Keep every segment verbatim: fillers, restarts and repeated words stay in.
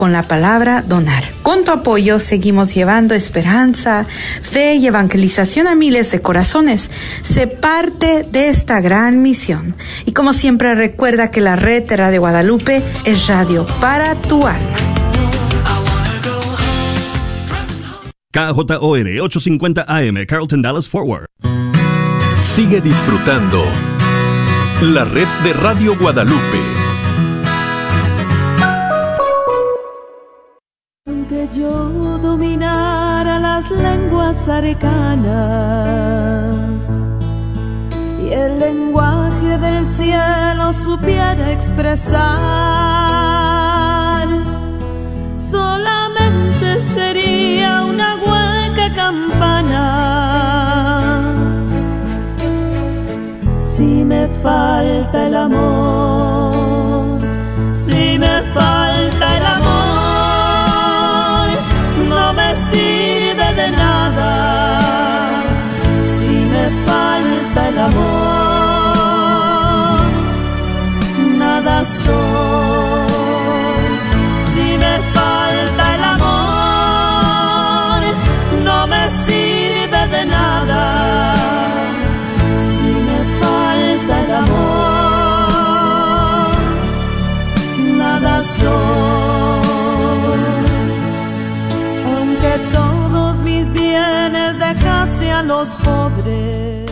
con la palabra donar. Con tu apoyo seguimos llevando esperanza, fe y evangelización a miles de corazones. Sé parte de esta gran misión. Y como siempre, recuerda que la red de Radio Guadalupe es radio para tu alma. K J O R ochocientos cincuenta A M, Carlton Dallas Forward. Sigue disfrutando la red de Radio Guadalupe. Aunque yo dominara las lenguas arcanas y el lenguaje del cielo supiera expresar, solamente sería una hueca campana. Si me falta el amor, si me falta el amor, no me sirve de nada. Si me falta el amor, nada soy. Si me falta el amor, no me sirve de nada. Si me falta el amor, nada soy. Aunque todos mis bienes dejase a los pobres.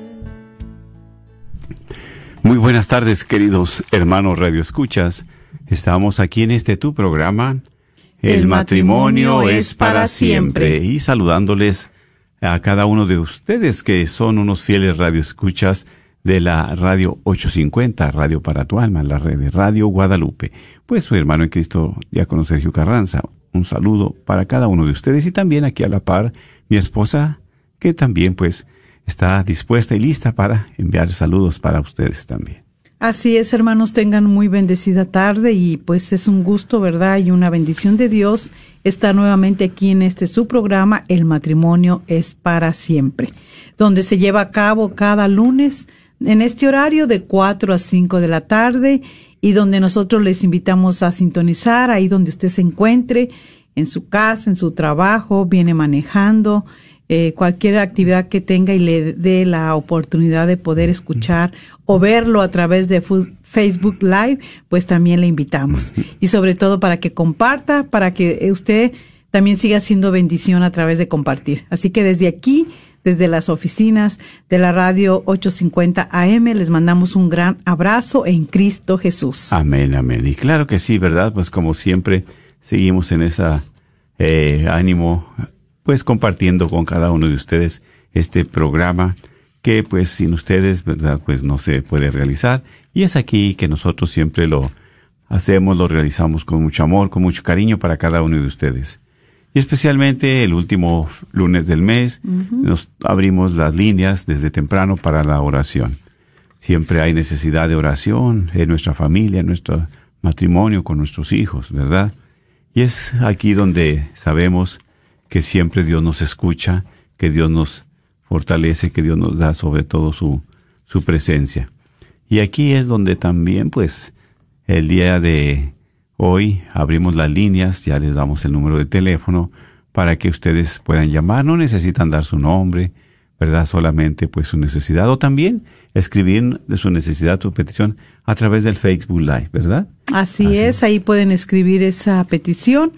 Muy buenas tardes, queridos hermanos Radio Escuchas. Estamos aquí en este tu programa, El, El matrimonio, matrimonio es para siempre. siempre. Y saludándoles a cada uno de ustedes que son unos fieles radioescuchas de la Radio ochocientos cincuenta, Radio para tu alma, la red de Radio Guadalupe. Pues su hermano en Cristo, diácono Sergio Carranza, un saludo para cada uno de ustedes y también aquí a la par mi esposa, que también pues está dispuesta y lista para enviar saludos para ustedes también. Así es, hermanos, tengan muy bendecida tarde y pues es un gusto, ¿verdad? Y una bendición de Dios estar nuevamente aquí en este su programa, El matrimonio es para siempre, donde se lleva a cabo cada lunes en este horario de cuatro a cinco de la tarde y donde nosotros les invitamos a sintonizar ahí donde usted se encuentre, en su casa, en su trabajo, viene manejando, Eh, cualquier actividad que tenga y le dé la oportunidad de poder escuchar o verlo a través de Facebook Live, pues también le invitamos. Y sobre todo para que comparta, para que usted también siga siendo bendición a través de compartir. Así que desde aquí, desde las oficinas de la Radio ochocientos cincuenta A M, les mandamos un gran abrazo en Cristo Jesús. Amén, amén. Y claro que sí, ¿verdad? Pues como siempre, seguimos en esa eh, ánimo, pues compartiendo con cada uno de ustedes este programa que pues sin ustedes, ¿verdad? Pues no se puede realizar. Y es aquí que nosotros siempre lo hacemos, lo realizamos con mucho amor, con mucho cariño para cada uno de ustedes. Y especialmente el último lunes del mes, uh-huh. nos abrimos las líneas desde temprano para la oración. Siempre hay necesidad de oración en nuestra familia, en nuestro matrimonio, con nuestros hijos, ¿verdad? Y es aquí donde sabemos que siempre Dios nos escucha, que Dios nos fortalece, que Dios nos da sobre todo su, su presencia. Y aquí es donde también, pues, el día de hoy abrimos las líneas, ya les damos el número de teléfono para que ustedes puedan llamar. No necesitan dar su nombre, ¿verdad? Solamente, pues, su necesidad. O también escribir de su necesidad, tu petición, a través del Facebook Live, ¿verdad? Así, Así es, ahí pueden escribir esa petición.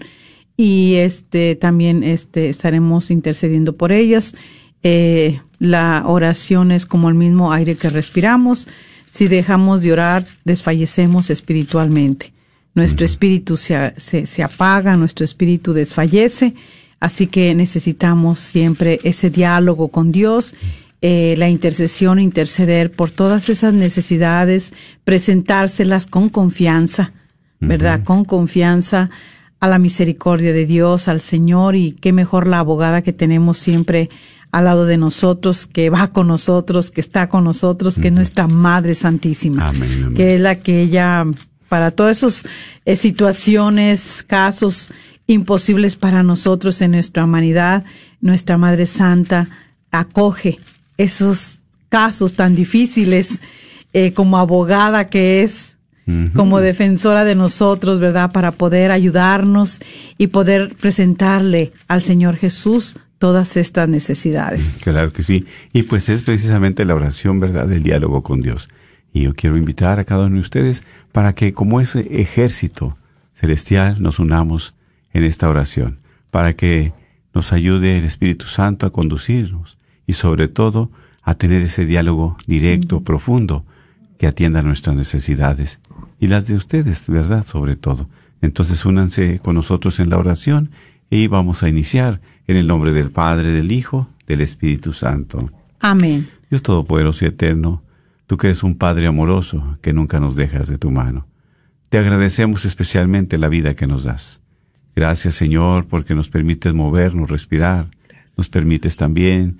Y este también este estaremos intercediendo por ellas. Eh, la oración es como el mismo aire que respiramos. Si dejamos de orar, desfallecemos espiritualmente. Nuestro espíritu se, se, se apaga, nuestro espíritu desfallece. Así que necesitamos siempre ese diálogo con Dios, eh, la intercesión, interceder por todas esas necesidades, presentárselas con confianza, ¿verdad? Uh-huh. Con confianza a la misericordia de Dios, al Señor, y qué mejor la abogada que tenemos siempre al lado de nosotros, que va con nosotros, que está con nosotros, que uh-huh. es nuestra Madre Santísima, amén, amén. Que es la que ella, para todas esas eh, situaciones, casos imposibles para nosotros en nuestra humanidad, nuestra Madre Santa acoge esos casos tan difíciles, eh, como abogada que es, uh-huh. como defensora de nosotros, ¿verdad? Para poder ayudarnos y poder presentarle al Señor Jesús todas estas necesidades. Claro que sí. Y pues es precisamente la oración, ¿verdad?, del diálogo con Dios. Y yo quiero invitar a cada uno de ustedes para que, como ese ejército celestial, nos unamos en esta oración, para que nos ayude el Espíritu Santo a conducirnos y sobre todo a tener ese diálogo directo, uh-huh. profundo, que atienda nuestras necesidades y las de ustedes, ¿verdad?, sobre todo. Entonces únanse con nosotros en la oración y vamos a iniciar en el nombre del Padre, del Hijo, del Espíritu Santo. Amén. Dios Todopoderoso y Eterno, tú que eres un Padre amoroso, que nunca nos dejas de tu mano, te agradecemos especialmente la vida que nos das. Gracias, Señor, porque nos permites movernos, respirar. Gracias. Nos permites también,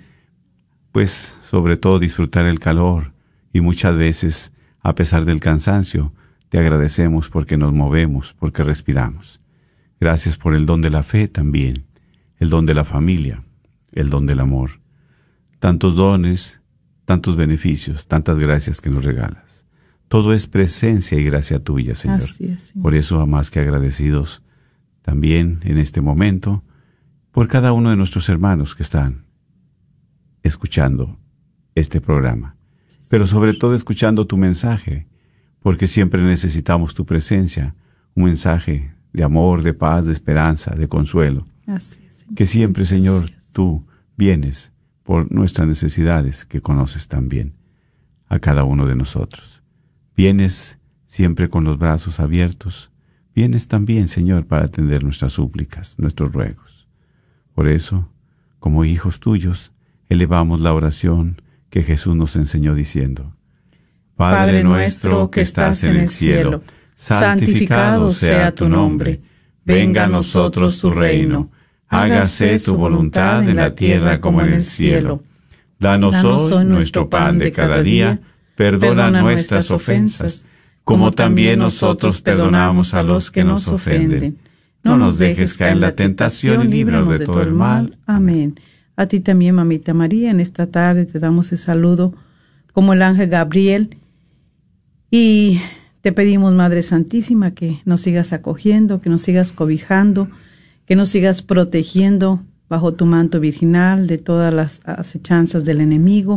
pues, sobre todo disfrutar el calor. Y muchas veces, a pesar del cansancio, te agradecemos porque nos movemos, porque respiramos. Gracias por el don de la fe también, el don de la familia, el don del amor. Tantos dones, tantos beneficios, tantas gracias que nos regalas. Todo es presencia y gracia tuya, Señor. Así es, Señor. Por eso, más que agradecidos, también en este momento, por cada uno de nuestros hermanos que están escuchando este programa, pero sobre todo escuchando tu mensaje, porque siempre necesitamos tu presencia, un mensaje de amor, de paz, de esperanza, de consuelo. Así es, Señor. Que siempre, Señor, tú vienes por nuestras necesidades que conoces también a cada uno de nosotros. Vienes siempre con los brazos abiertos. Vienes también, Señor, para atender nuestras súplicas, nuestros ruegos. Por eso, como hijos tuyos, elevamos la oración que Jesús nos enseñó diciendo: Padre nuestro que estás en el cielo, santificado sea tu nombre. Venga a nosotros tu reino. Hágase tu voluntad en la tierra como en el cielo. Danos hoy nuestro pan de cada día. Perdona nuestras ofensas, como también nosotros perdonamos a los que nos ofenden. No nos dejes caer en la tentación y líbranos de todo el mal. Amén. A ti también, Mamita María, en esta tarde te damos el saludo como el ángel Gabriel y te pedimos, Madre Santísima, que nos sigas acogiendo, que nos sigas cobijando, que nos sigas protegiendo bajo tu manto virginal de todas las acechanzas del enemigo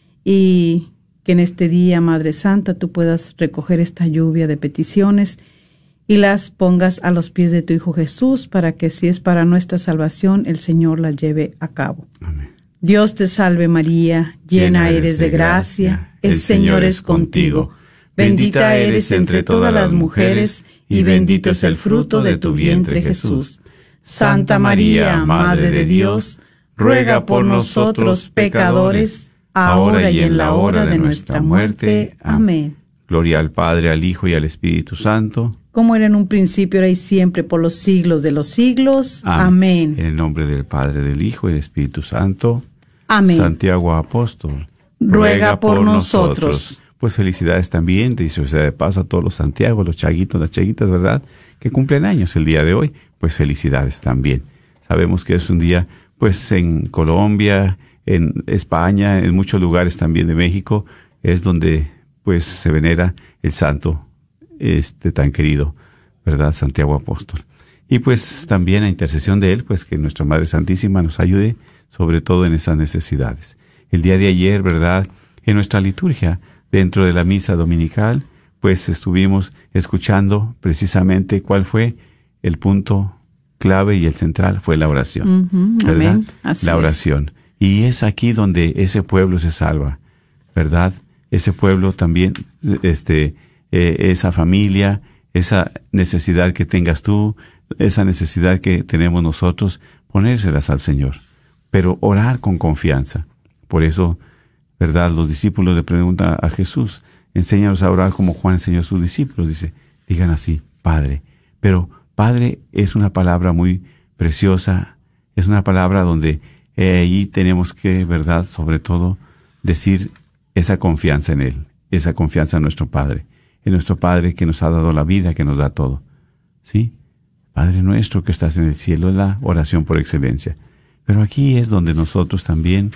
y que en este día, Madre Santa, tú puedas recoger esta lluvia de peticiones y las pongas a los pies de tu Hijo Jesús, para que si es para nuestra salvación, el Señor la lleve a cabo. Amén. Dios te salve María, llena eres de gracia, el Señor es contigo. Bendita eres entre todas las mujeres, y bendito es el fruto de tu vientre, Jesús. Santa María, Madre de Dios, ruega por nosotros pecadores, ahora y en la hora de nuestra muerte. Amén. Gloria al Padre, al Hijo y al Espíritu Santo, como era en un principio, ahora y siempre, por los siglos de los siglos. Amén. En el nombre del Padre, del Hijo y del Espíritu Santo. Amén. Santiago Apóstol, ruega por nosotros. Pues felicidades también, dicho sea de paso, a todos los Santiago, los chaguitos, las chaguitas, ¿verdad?, que cumplen años el día de hoy. Pues felicidades también. Sabemos que es un día, pues en Colombia, en España, en muchos lugares también de México, es donde pues se venera el santo este tan querido, ¿verdad?, Santiago Apóstol. Y pues también a intercesión de él, pues que nuestra Madre Santísima nos ayude, sobre todo en esas necesidades. El día de ayer, ¿verdad?, en nuestra liturgia, dentro de la misa dominical, pues estuvimos escuchando precisamente cuál fue el punto clave y el central, fue la oración, uh-huh, ¿verdad? Amén. Así la oración. Es. Y es aquí donde ese pueblo se salva, ¿verdad? Ese pueblo también, este, eh, esa familia, esa necesidad que tengas tú, esa necesidad que tenemos nosotros, ponérselas al Señor, pero orar con confianza. Por eso, ¿verdad?, los discípulos le preguntan a Jesús: enséñanos a orar como Juan enseñó a sus discípulos. Dice, digan así, Padre. Pero Padre es una palabra muy preciosa, es una palabra donde eh, allí tenemos que, ¿verdad?, sobre todo, decir esa confianza en Él, esa confianza en nuestro Padre, en nuestro Padre que nos ha dado la vida, que nos da todo. ¿Sí? Padre nuestro que estás en el cielo, es la oración por excelencia. Pero aquí es donde nosotros también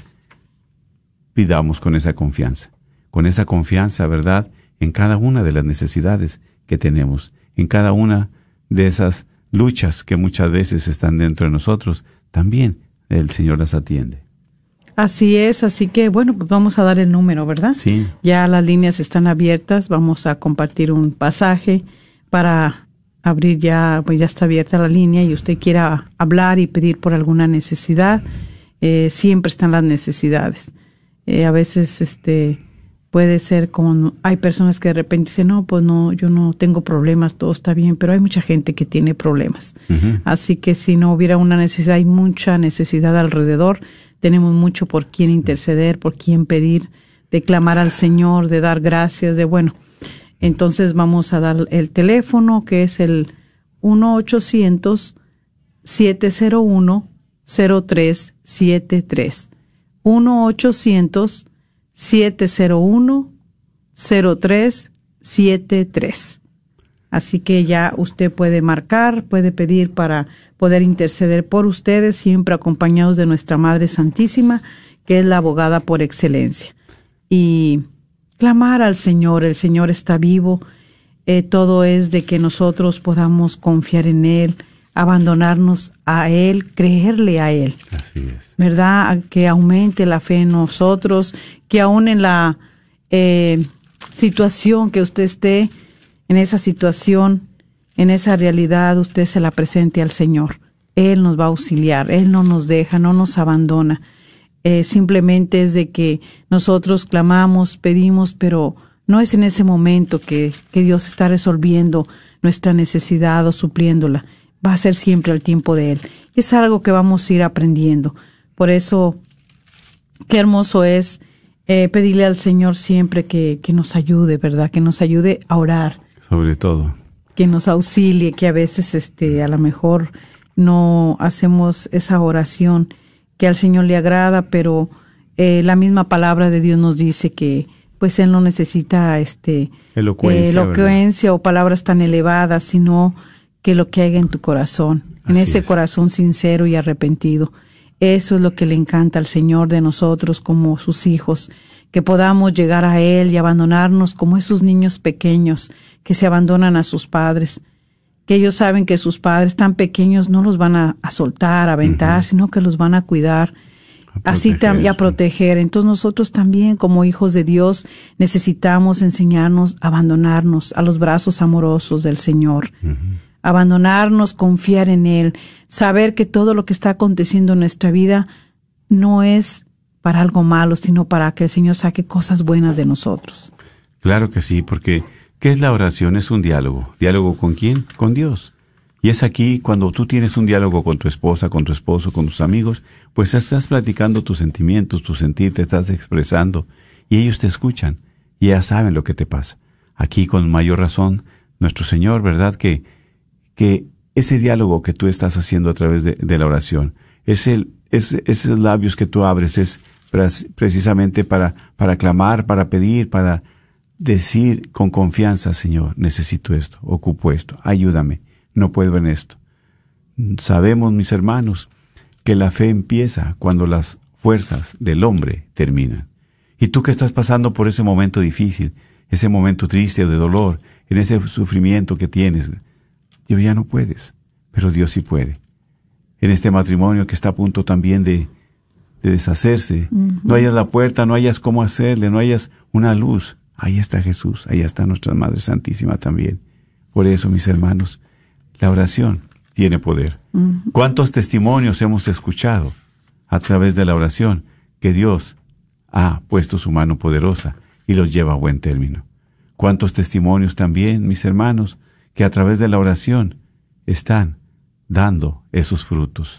pidamos con esa confianza, con esa confianza, ¿verdad?, en cada una de las necesidades que tenemos. En cada una de esas luchas que muchas veces están dentro de nosotros, también el Señor las atiende. Así es, así que bueno, pues vamos a dar el número, ¿verdad? Sí. Ya las líneas están abiertas, vamos a compartir un pasaje para abrir ya, pues ya está abierta la línea y usted quiera hablar y pedir por alguna necesidad, eh, siempre están las necesidades. Eh, a veces este puede ser como, hay personas que de repente dicen, no, pues no, yo no tengo problemas, todo está bien, pero hay mucha gente que tiene problemas. Uh-huh. Así que si no hubiera una necesidad, hay mucha necesidad alrededor, tenemos mucho por quién interceder, por quién pedir, de clamar al Señor, de dar gracias, de bueno. Entonces vamos a dar el teléfono que es el uno ochocientos, siete cero uno, cero tres siete tres. uno ochocientos, siete cero uno, cero tres siete tres. Así que ya usted puede marcar, puede pedir para poder interceder por ustedes, siempre acompañados de nuestra Madre Santísima, que es la abogada por excelencia. Y clamar al Señor, el Señor está vivo, eh, todo es de que nosotros podamos confiar en Él, abandonarnos a Él, creerle a Él. Así es. ¿Verdad? Que aumente la fe en nosotros, que aún en la eh, situación que usted esté, en esa situación, en esa realidad, usted se la presente al Señor. Él nos va a auxiliar, Él no nos deja, no nos abandona. Eh, simplemente es de que nosotros clamamos, pedimos, pero no es en ese momento que, que Dios está resolviendo nuestra necesidad o supliéndola. Va a ser siempre al tiempo de Él. Es algo que vamos a ir aprendiendo. Por eso, qué hermoso es eh, pedirle al Señor siempre que, que nos ayude, ¿verdad? Que nos ayude a orar. Sobre todo. Que nos auxilie, que a veces este, a lo mejor no hacemos esa oración que al Señor le agrada, pero eh, la misma palabra de Dios nos dice que pues Él no necesita este elocuencia, eh, elocuencia o palabras tan elevadas, sino que lo que haya en tu corazón, en Así ese es. corazón sincero y arrepentido. Eso es lo que le encanta al Señor de nosotros como sus hijos, que podamos llegar a Él y abandonarnos como esos niños pequeños que se abandonan a sus padres, que ellos saben que sus padres tan pequeños no los van a, a soltar, a aventar, uh-huh. sino que los van a cuidar, a así tam- y a proteger. Entonces nosotros también como hijos de Dios necesitamos enseñarnos a abandonarnos a los brazos amorosos del Señor. Uh-huh. Abandonarnos, confiar en Él, saber que todo lo que está aconteciendo en nuestra vida no es para algo malo, sino para que el Señor saque cosas buenas de nosotros. Claro que sí, porque ¿qué es la oración? Es un diálogo. ¿Diálogo con quién? Con Dios. Y es aquí cuando tú tienes un diálogo con tu esposa, con tu esposo, con tus amigos, pues estás platicando tus sentimientos, tu sentir, te estás expresando, y ellos te escuchan, y ya saben lo que te pasa. Aquí con mayor razón, nuestro Señor, ¿verdad? Que que ese diálogo que tú estás haciendo a través de, de la oración, es el, es, esos labios que tú abres, es precisamente para, para clamar, para pedir, para decir con confianza, Señor, necesito esto, ocupo esto, ayúdame, no puedo en esto. Sabemos, mis hermanos, que la fe empieza cuando las fuerzas del hombre terminan. Y tú que estás pasando por ese momento difícil, ese momento triste o de dolor, en ese sufrimiento que tienes, yo ya no puedes, pero Dios sí puede. En este matrimonio que está a punto también de, de deshacerse, uh-huh. no hayas la puerta, no hayas cómo hacerle, no hayas una luz. Ahí está Jesús, ahí está nuestra Madre Santísima también. Por eso, mis hermanos, la oración tiene poder. Uh-huh. ¿Cuántos testimonios hemos escuchado a través de la oración que Dios ha puesto su mano poderosa y los lleva a buen término? ¿Cuántos testimonios también, mis hermanos, que a través de la oración están dando esos frutos?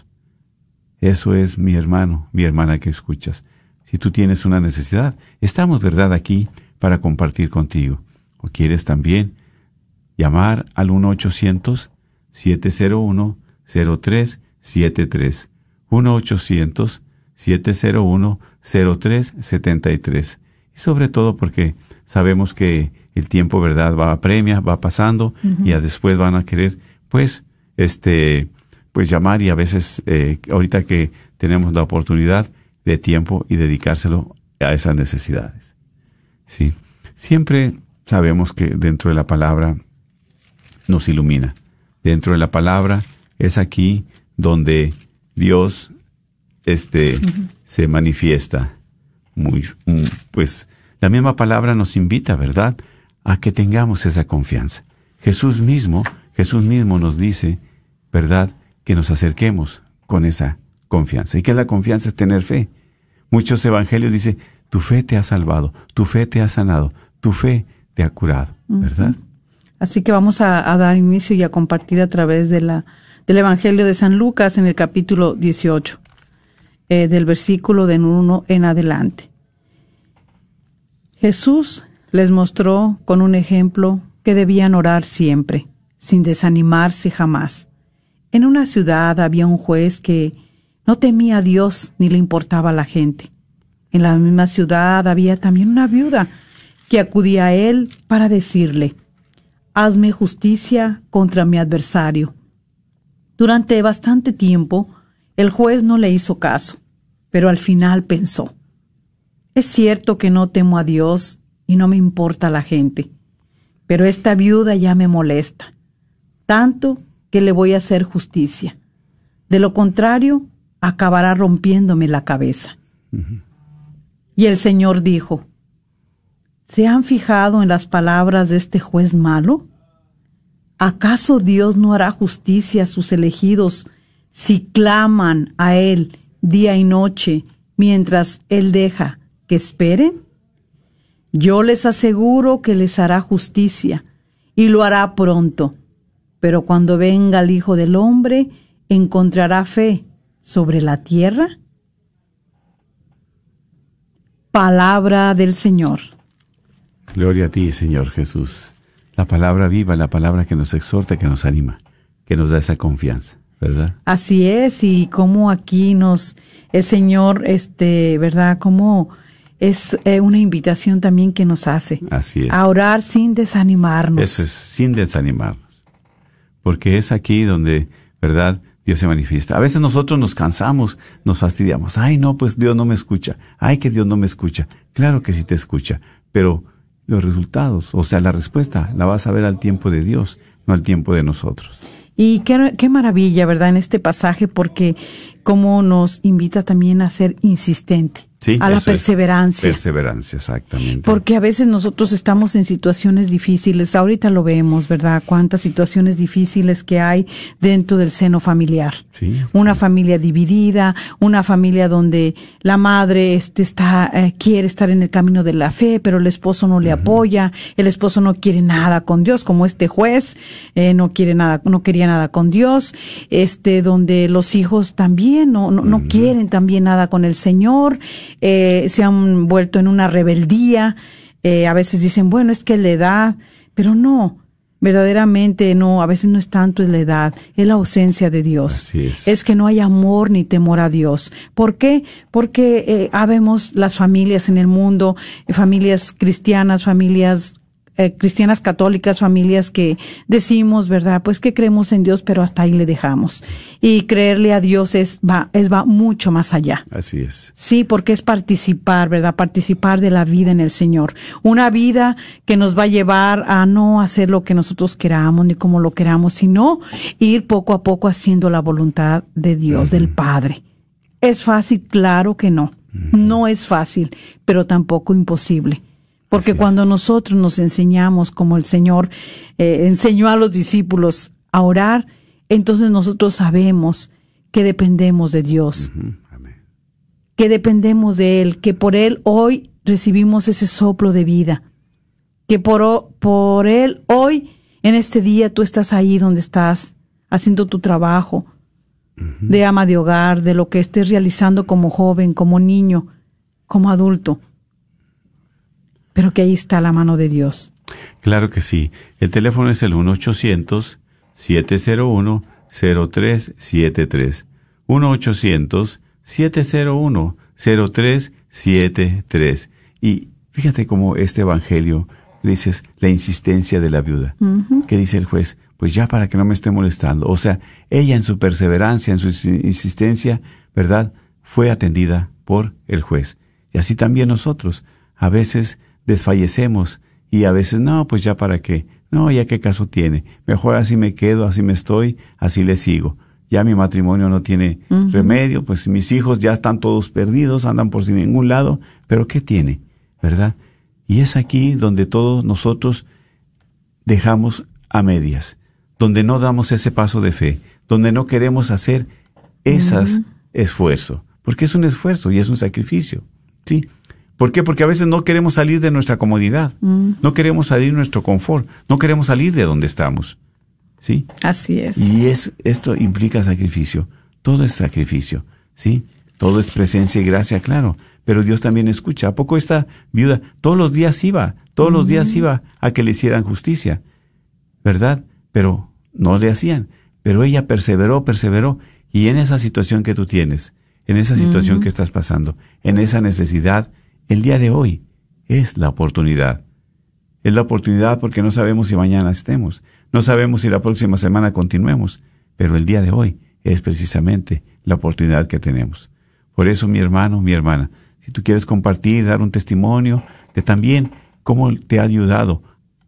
Eso es, mi hermano, mi hermana que escuchas. Si tú tienes una necesidad, estamos, ¿verdad?, aquí para compartir contigo. O quieres también llamar al uno ochocientos, siete cero uno, cero tres siete tres. uno ochocientos, siete cero uno, cero tres siete tres. Y sobre todo porque sabemos que el tiempo, ¿verdad?, va a premia, va pasando, uh-huh. y a después van a querer, pues, este, pues llamar y a veces, eh, ahorita que tenemos la oportunidad de tiempo y dedicárselo a esas necesidades. Sí. Siempre sabemos que dentro de la palabra nos ilumina. Dentro de la palabra es aquí donde Dios este, uh-huh. se manifiesta. Muy, pues la misma palabra nos invita, ¿verdad?, a que tengamos esa confianza. Jesús mismo, Jesús mismo nos dice, ¿verdad?, que nos acerquemos con esa confianza. ¿Y qué es la confianza? Es tener fe. Muchos evangelios dicen, tu fe te ha salvado, tu fe te ha sanado, tu fe te ha curado, ¿verdad? Uh-huh. Así que vamos a, a dar inicio y a compartir a través de la, del Evangelio de San Lucas en el capítulo dieciocho, eh, del versículo de uno en adelante. Jesús les mostró con un ejemplo que debían orar siempre, sin desanimarse jamás. En una ciudad había un juez que no temía a Dios ni le importaba a la gente. En la misma ciudad había también una viuda que acudía a él para decirle, hazme justicia contra mi adversario. Durante bastante tiempo, el juez no le hizo caso, pero al final pensó, es cierto que no temo a Dios y no me importa la gente, pero esta viuda ya me molesta, tanto que le voy a hacer justicia. De lo contrario, acabará rompiéndome la cabeza. Uh-huh. Y el Señor dijo, ¿se han fijado en las palabras de este juez malo? ¿Acaso Dios no hará justicia a sus elegidos si claman a Él día y noche mientras Él deja que esperen? Yo les aseguro que les hará justicia y lo hará pronto, pero cuando venga el Hijo del Hombre, ¿encontrará fe sobre la tierra? Palabra del Señor. Gloria a ti, Señor Jesús. La palabra viva, la palabra que nos exhorta, que nos anima, que nos da esa confianza, ¿verdad? Así es, y como aquí nos, el Señor, este, ¿verdad? Como es eh, una invitación también que nos hace. Así es. A orar sin desanimarnos. Eso es, sin desanimarnos. Porque es aquí donde, ¿verdad?, Dios se manifiesta. A veces nosotros nos cansamos, nos fastidiamos. Ay, no, pues Dios no me escucha. Ay, que Dios no me escucha. Claro que sí te escucha, pero los resultados, o sea, la respuesta, la vas a ver al tiempo de Dios, no al tiempo de nosotros. Y qué, qué maravilla, ¿verdad?, en este pasaje, porque cómo nos invita también a ser insistente. Sí, a la perseverancia. Perseverancia, exactamente. Porque a veces nosotros estamos en situaciones difíciles. Ahorita lo vemos, ¿verdad? Cuántas situaciones difíciles que hay dentro del seno familiar. Sí. Una familia dividida, una familia donde la madre este está eh, quiere estar en el camino de la fe, pero el esposo no le uh-huh. apoya. El esposo no quiere nada con Dios, como este juez eh, no quiere nada, no quería nada con Dios. Este, donde los hijos también no no, uh-huh. no quieren también nada con el Señor. Eh, se han vuelto en una rebeldía, eh, a veces dicen, bueno, es que la edad, pero no, verdaderamente no, a veces no es tanto la edad, es la ausencia de Dios. Así es. Es que no hay amor ni temor a Dios. ¿Por qué? Porque eh, habemos las familias en el mundo, familias cristianas, familias Eh, cristianas católicas, familias que decimos, ¿verdad? Pues que creemos en Dios, pero hasta ahí le dejamos. Y creerle a Dios es va, es va mucho más allá. Así es. Sí, porque es participar, ¿verdad? Participar de la vida en el Señor. Una vida que nos va a llevar a no hacer lo que nosotros queramos, ni como lo queramos, sino ir poco a poco haciendo la voluntad de Dios, uh-huh. del Padre. ¿Es fácil? Claro que no. Uh-huh. No es fácil, pero tampoco imposible. Porque cuando nosotros nos enseñamos, como el Señor eh, enseñó a los discípulos a orar, entonces nosotros sabemos que dependemos de Dios, uh-huh. Amén. Que dependemos de Él, que por Él hoy recibimos ese soplo de vida, que por, por Él hoy, en este día, tú estás ahí donde estás, haciendo tu trabajo uh-huh. de ama de hogar, de lo que estés realizando como joven, como niño, como adulto. Pero que ahí está la mano de Dios. Claro que sí. El teléfono es el uno ochocientos, siete cero uno, cero tres siete tres. uno ochocientos, siete cero uno, cero tres siete tres. Y fíjate cómo este evangelio, dices, la insistencia de la viuda. Uh-huh. Que dice el juez, pues ya para que no me esté molestando. O sea, ella en su perseverancia, en su insistencia, ¿verdad?, fue atendida por el juez. Y así también nosotros. A veces desfallecemos y a veces no, pues ya para qué, No, ya qué caso tiene. Mejor así me quedo, así me estoy, así le sigo. Ya mi matrimonio no tiene uh-huh. remedio, pues mis hijos ya están todos perdidos, andan por sin ningún lado, pero ¿qué tiene? ¿Verdad? Y es aquí donde todos nosotros dejamos a medias, donde no damos ese paso de fe, donde no queremos hacer esos uh-huh. esfuerzos, porque es un esfuerzo y es un sacrificio, ¿sí? ¿Por qué? Porque a veces no queremos salir de nuestra comodidad, uh-huh. no queremos salir de nuestro confort, no queremos salir de donde estamos, ¿sí? Así es. Y es, esto implica sacrificio, todo es sacrificio, ¿sí? Todo es presencia y gracia, claro, pero Dios también escucha. ¿A poco esta viuda todos los días iba, todos uh-huh. los días iba a que le hicieran justicia, ¿verdad? Pero no le hacían, pero ella perseveró, perseveró, y en esa situación que tú tienes, en esa situación uh-huh. que estás pasando, en esa necesidad, el día de hoy es la oportunidad. Es la oportunidad porque no sabemos si mañana estemos, no sabemos si la próxima semana continuemos, pero el día de hoy es precisamente la oportunidad que tenemos. Por eso, mi hermano, mi hermana, si tú quieres compartir, dar un testimonio de también cómo te ha ayudado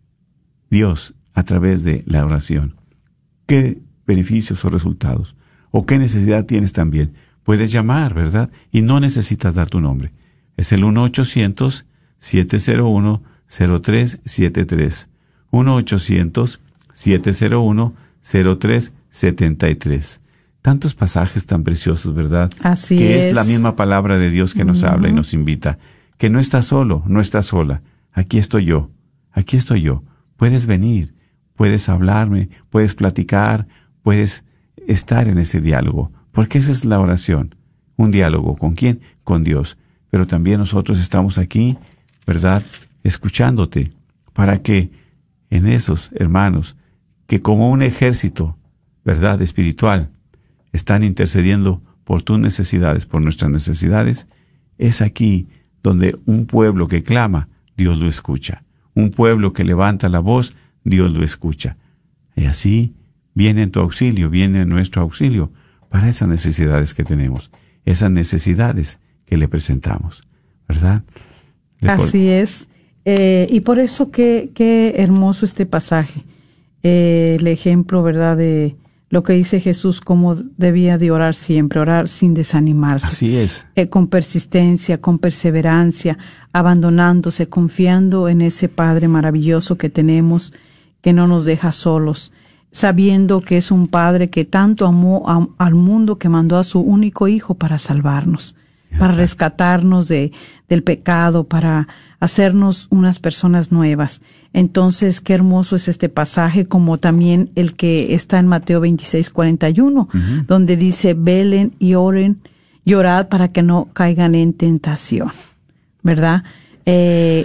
Dios a través de la oración, qué beneficios o resultados, o qué necesidad tienes también, puedes llamar, ¿verdad? Y no necesitas dar tu nombre. Es el uno ochocientos, siete cero uno, cero tres siete tres. uno ochocientos, siete cero uno, cero tres siete tres. Tantos pasajes tan preciosos, ¿verdad? Así que es. es la misma palabra de Dios que nos uh-huh. habla y nos invita. Que no estás solo, no estás sola. Aquí estoy yo, aquí estoy yo. Puedes venir, puedes hablarme, puedes platicar, puedes estar en ese diálogo. Porque esa es la oración. Un diálogo. ¿Con quién? Con Dios. Pero también nosotros estamos aquí, ¿verdad? Escuchándote. Para que en esos hermanos, que como un ejército, ¿verdad? Espiritual, están intercediendo por tus necesidades, por nuestras necesidades, es aquí donde un pueblo que clama, Dios lo escucha. Un pueblo que levanta la voz, Dios lo escucha. Y así viene en tu auxilio, viene en nuestro auxilio para esas necesidades que tenemos, esas necesidades que le presentamos, ¿verdad? Así es. Eh, y por eso qué, qué hermoso este pasaje. Eh, el ejemplo, ¿verdad?, de lo que dice Jesús, cómo debía de orar siempre, orar sin desanimarse. Así es. Eh, con persistencia, con perseverancia, abandonándose, confiando en ese Padre maravilloso que tenemos, que no nos deja solos, sabiendo que es un Padre que tanto amó a, al mundo que mandó a su único Hijo para salvarnos, Exacto. para rescatarnos de, del pecado, para hacernos unas personas nuevas. Entonces, qué hermoso es este pasaje, como también el que está en Mateo veintiséis, cuarenta y uno, uh-huh. donde dice, velen y oren, y orad para que no caigan en tentación, ¿verdad? Eh,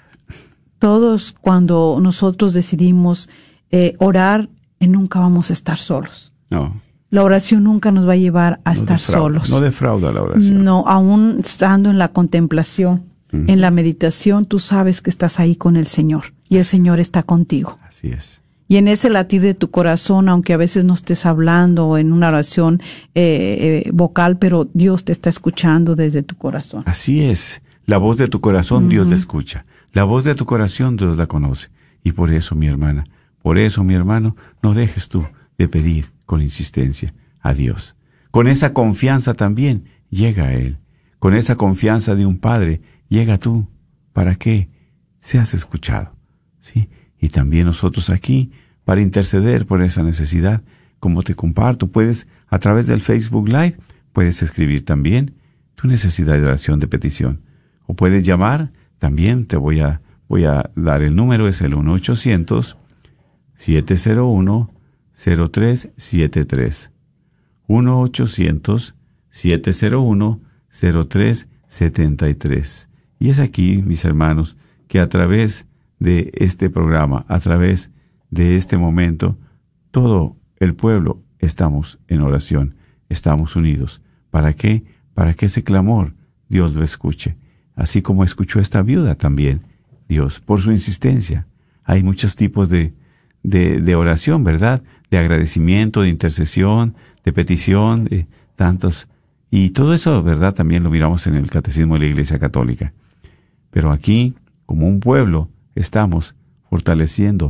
todos cuando nosotros decidimos eh, orar, eh, nunca vamos a estar solos. No. La oración nunca nos va a llevar a no estar defrauda, solos. No defrauda la oración. No, aún estando en la contemplación, uh-huh. en la meditación, tú sabes que estás ahí con el Señor y el Señor está contigo. Así es. Y en ese latir de tu corazón, aunque a veces no estés hablando en una oración eh, eh, vocal, pero Dios te está escuchando desde tu corazón. Así es. La voz de tu corazón uh-huh. Dios la escucha. La voz de tu corazón Dios la conoce. Y por eso, mi hermana, por eso, mi hermano, no dejes tú de pedir con insistencia a Dios. Con esa confianza también llega a Él. Con esa confianza de un Padre llega tú para que seas escuchado, ¿sí? Y también nosotros aquí para interceder por esa necesidad, como te comparto, puedes a través del Facebook Live, puedes escribir también tu necesidad de oración de petición. O puedes llamar, también te voy a, voy a dar el número, es el uno ochocientos, siete cero uno, cero tres siete tres. uno ochocientos, siete cero uno, cero tres siete tres. Y es aquí, mis hermanos, que a través de este programa, a través de este momento, todo el pueblo estamos en oración, estamos unidos. ¿Para qué? Para que ese clamor Dios lo escuche. Así como escuchó esta viuda también, Dios, por su insistencia. Hay muchos tipos de, de, de oración, ¿verdad? De agradecimiento, de intercesión, de petición, de tantos. Y todo eso, ¿verdad? También lo miramos en el Catecismo de la Iglesia Católica. Pero aquí, como un pueblo, estamos fortaleciendo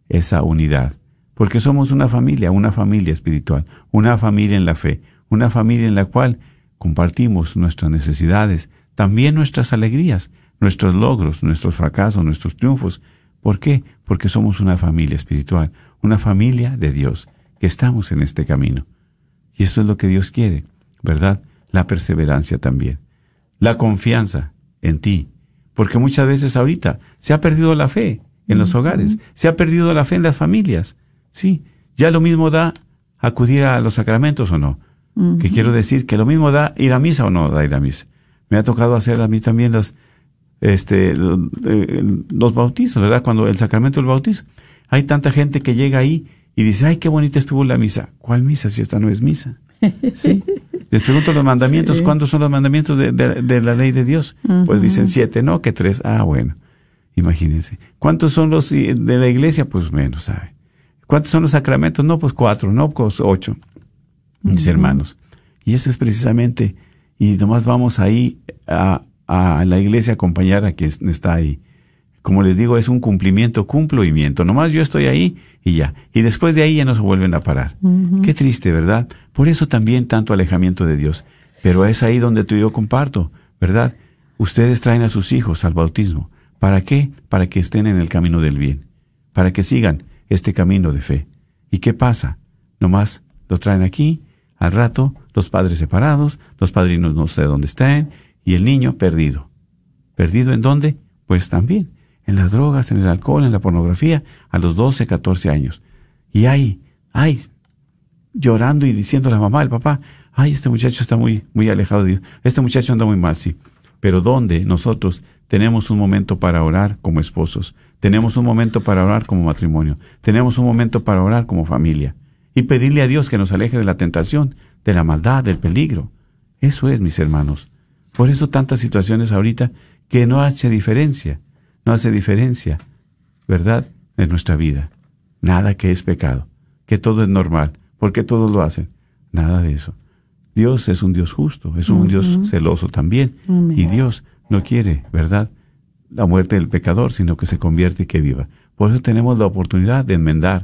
esa unidad. Porque somos una familia, una familia espiritual, una familia en la fe, una familia en la cual compartimos nuestras necesidades, también nuestras alegrías, nuestros logros, nuestros fracasos, nuestros triunfos. ¿Por qué? Porque somos una familia espiritual, una familia de Dios, que estamos en este camino. Y eso es lo que Dios quiere, ¿verdad? La perseverancia también. La confianza en ti. Porque muchas veces ahorita se ha perdido la fe en los hogares, se ha perdido la fe en las familias. Sí, ya lo mismo da acudir a los sacramentos o no. Uh-huh. Que quiero decir que lo mismo da ir a misa o no da ir a misa. Me ha tocado hacer a mí también las, este, los, eh, los bautizos, ¿verdad? Cuando el sacramento del bautizo. Hay tanta gente que llega ahí y dice, ay, qué bonita estuvo la misa. ¿Cuál misa si esta no es misa? Sí. Les pregunto los mandamientos, sí. ¿Cuántos son los mandamientos de, de, de la ley de Dios? Uh-huh. Pues dicen siete, no, que tres. Ah, bueno, imagínense. ¿Cuántos son los de la iglesia? Pues menos, ¿sabe? ¿Cuántos son los sacramentos? No, pues cuatro, no, pues ocho, uh-huh. Mis hermanos. Y eso es precisamente, y nomás vamos ahí a, a la iglesia a acompañar a quien está ahí. Como les digo, es un cumplimiento, cumplimiento. Nomás yo estoy ahí y ya. Y después de ahí ya no se vuelven a parar. Uh-huh. Qué triste, ¿verdad? Por eso también tanto alejamiento de Dios. Pero es ahí donde tú y yo comparto, ¿verdad? Ustedes traen a sus hijos al bautismo. ¿Para qué? Para que estén en el camino del bien. Para que sigan este camino de fe. ¿Y qué pasa? Nomás los traen aquí, al rato, los padres separados, los padrinos no sé dónde están, y el niño perdido. ¿Perdido en dónde? Pues también en las drogas, en el alcohol, en la pornografía, a los doce, catorce años. Y ahí, ay, llorando y diciendo a la mamá, al papá, ay, este muchacho está muy, muy alejado de Dios, este muchacho anda muy mal, sí. Pero ¿dónde nosotros tenemos un momento para orar como esposos? Tenemos un momento para orar como matrimonio. Tenemos un momento para orar como familia. Y pedirle a Dios que nos aleje de la tentación, de la maldad, del peligro. Eso es, mis hermanos. Por eso tantas situaciones ahorita que no hace diferencia. No hace diferencia, ¿verdad?, en nuestra vida. Nada que es pecado, que todo es normal, porque todos lo hacen. Nada de eso. Dios es un Dios justo, es un uh-huh. Dios celoso también. Uh-huh. Y Dios no quiere, ¿verdad?, la muerte del pecador, sino que se convierte y que viva. Por eso tenemos la oportunidad de enmendar.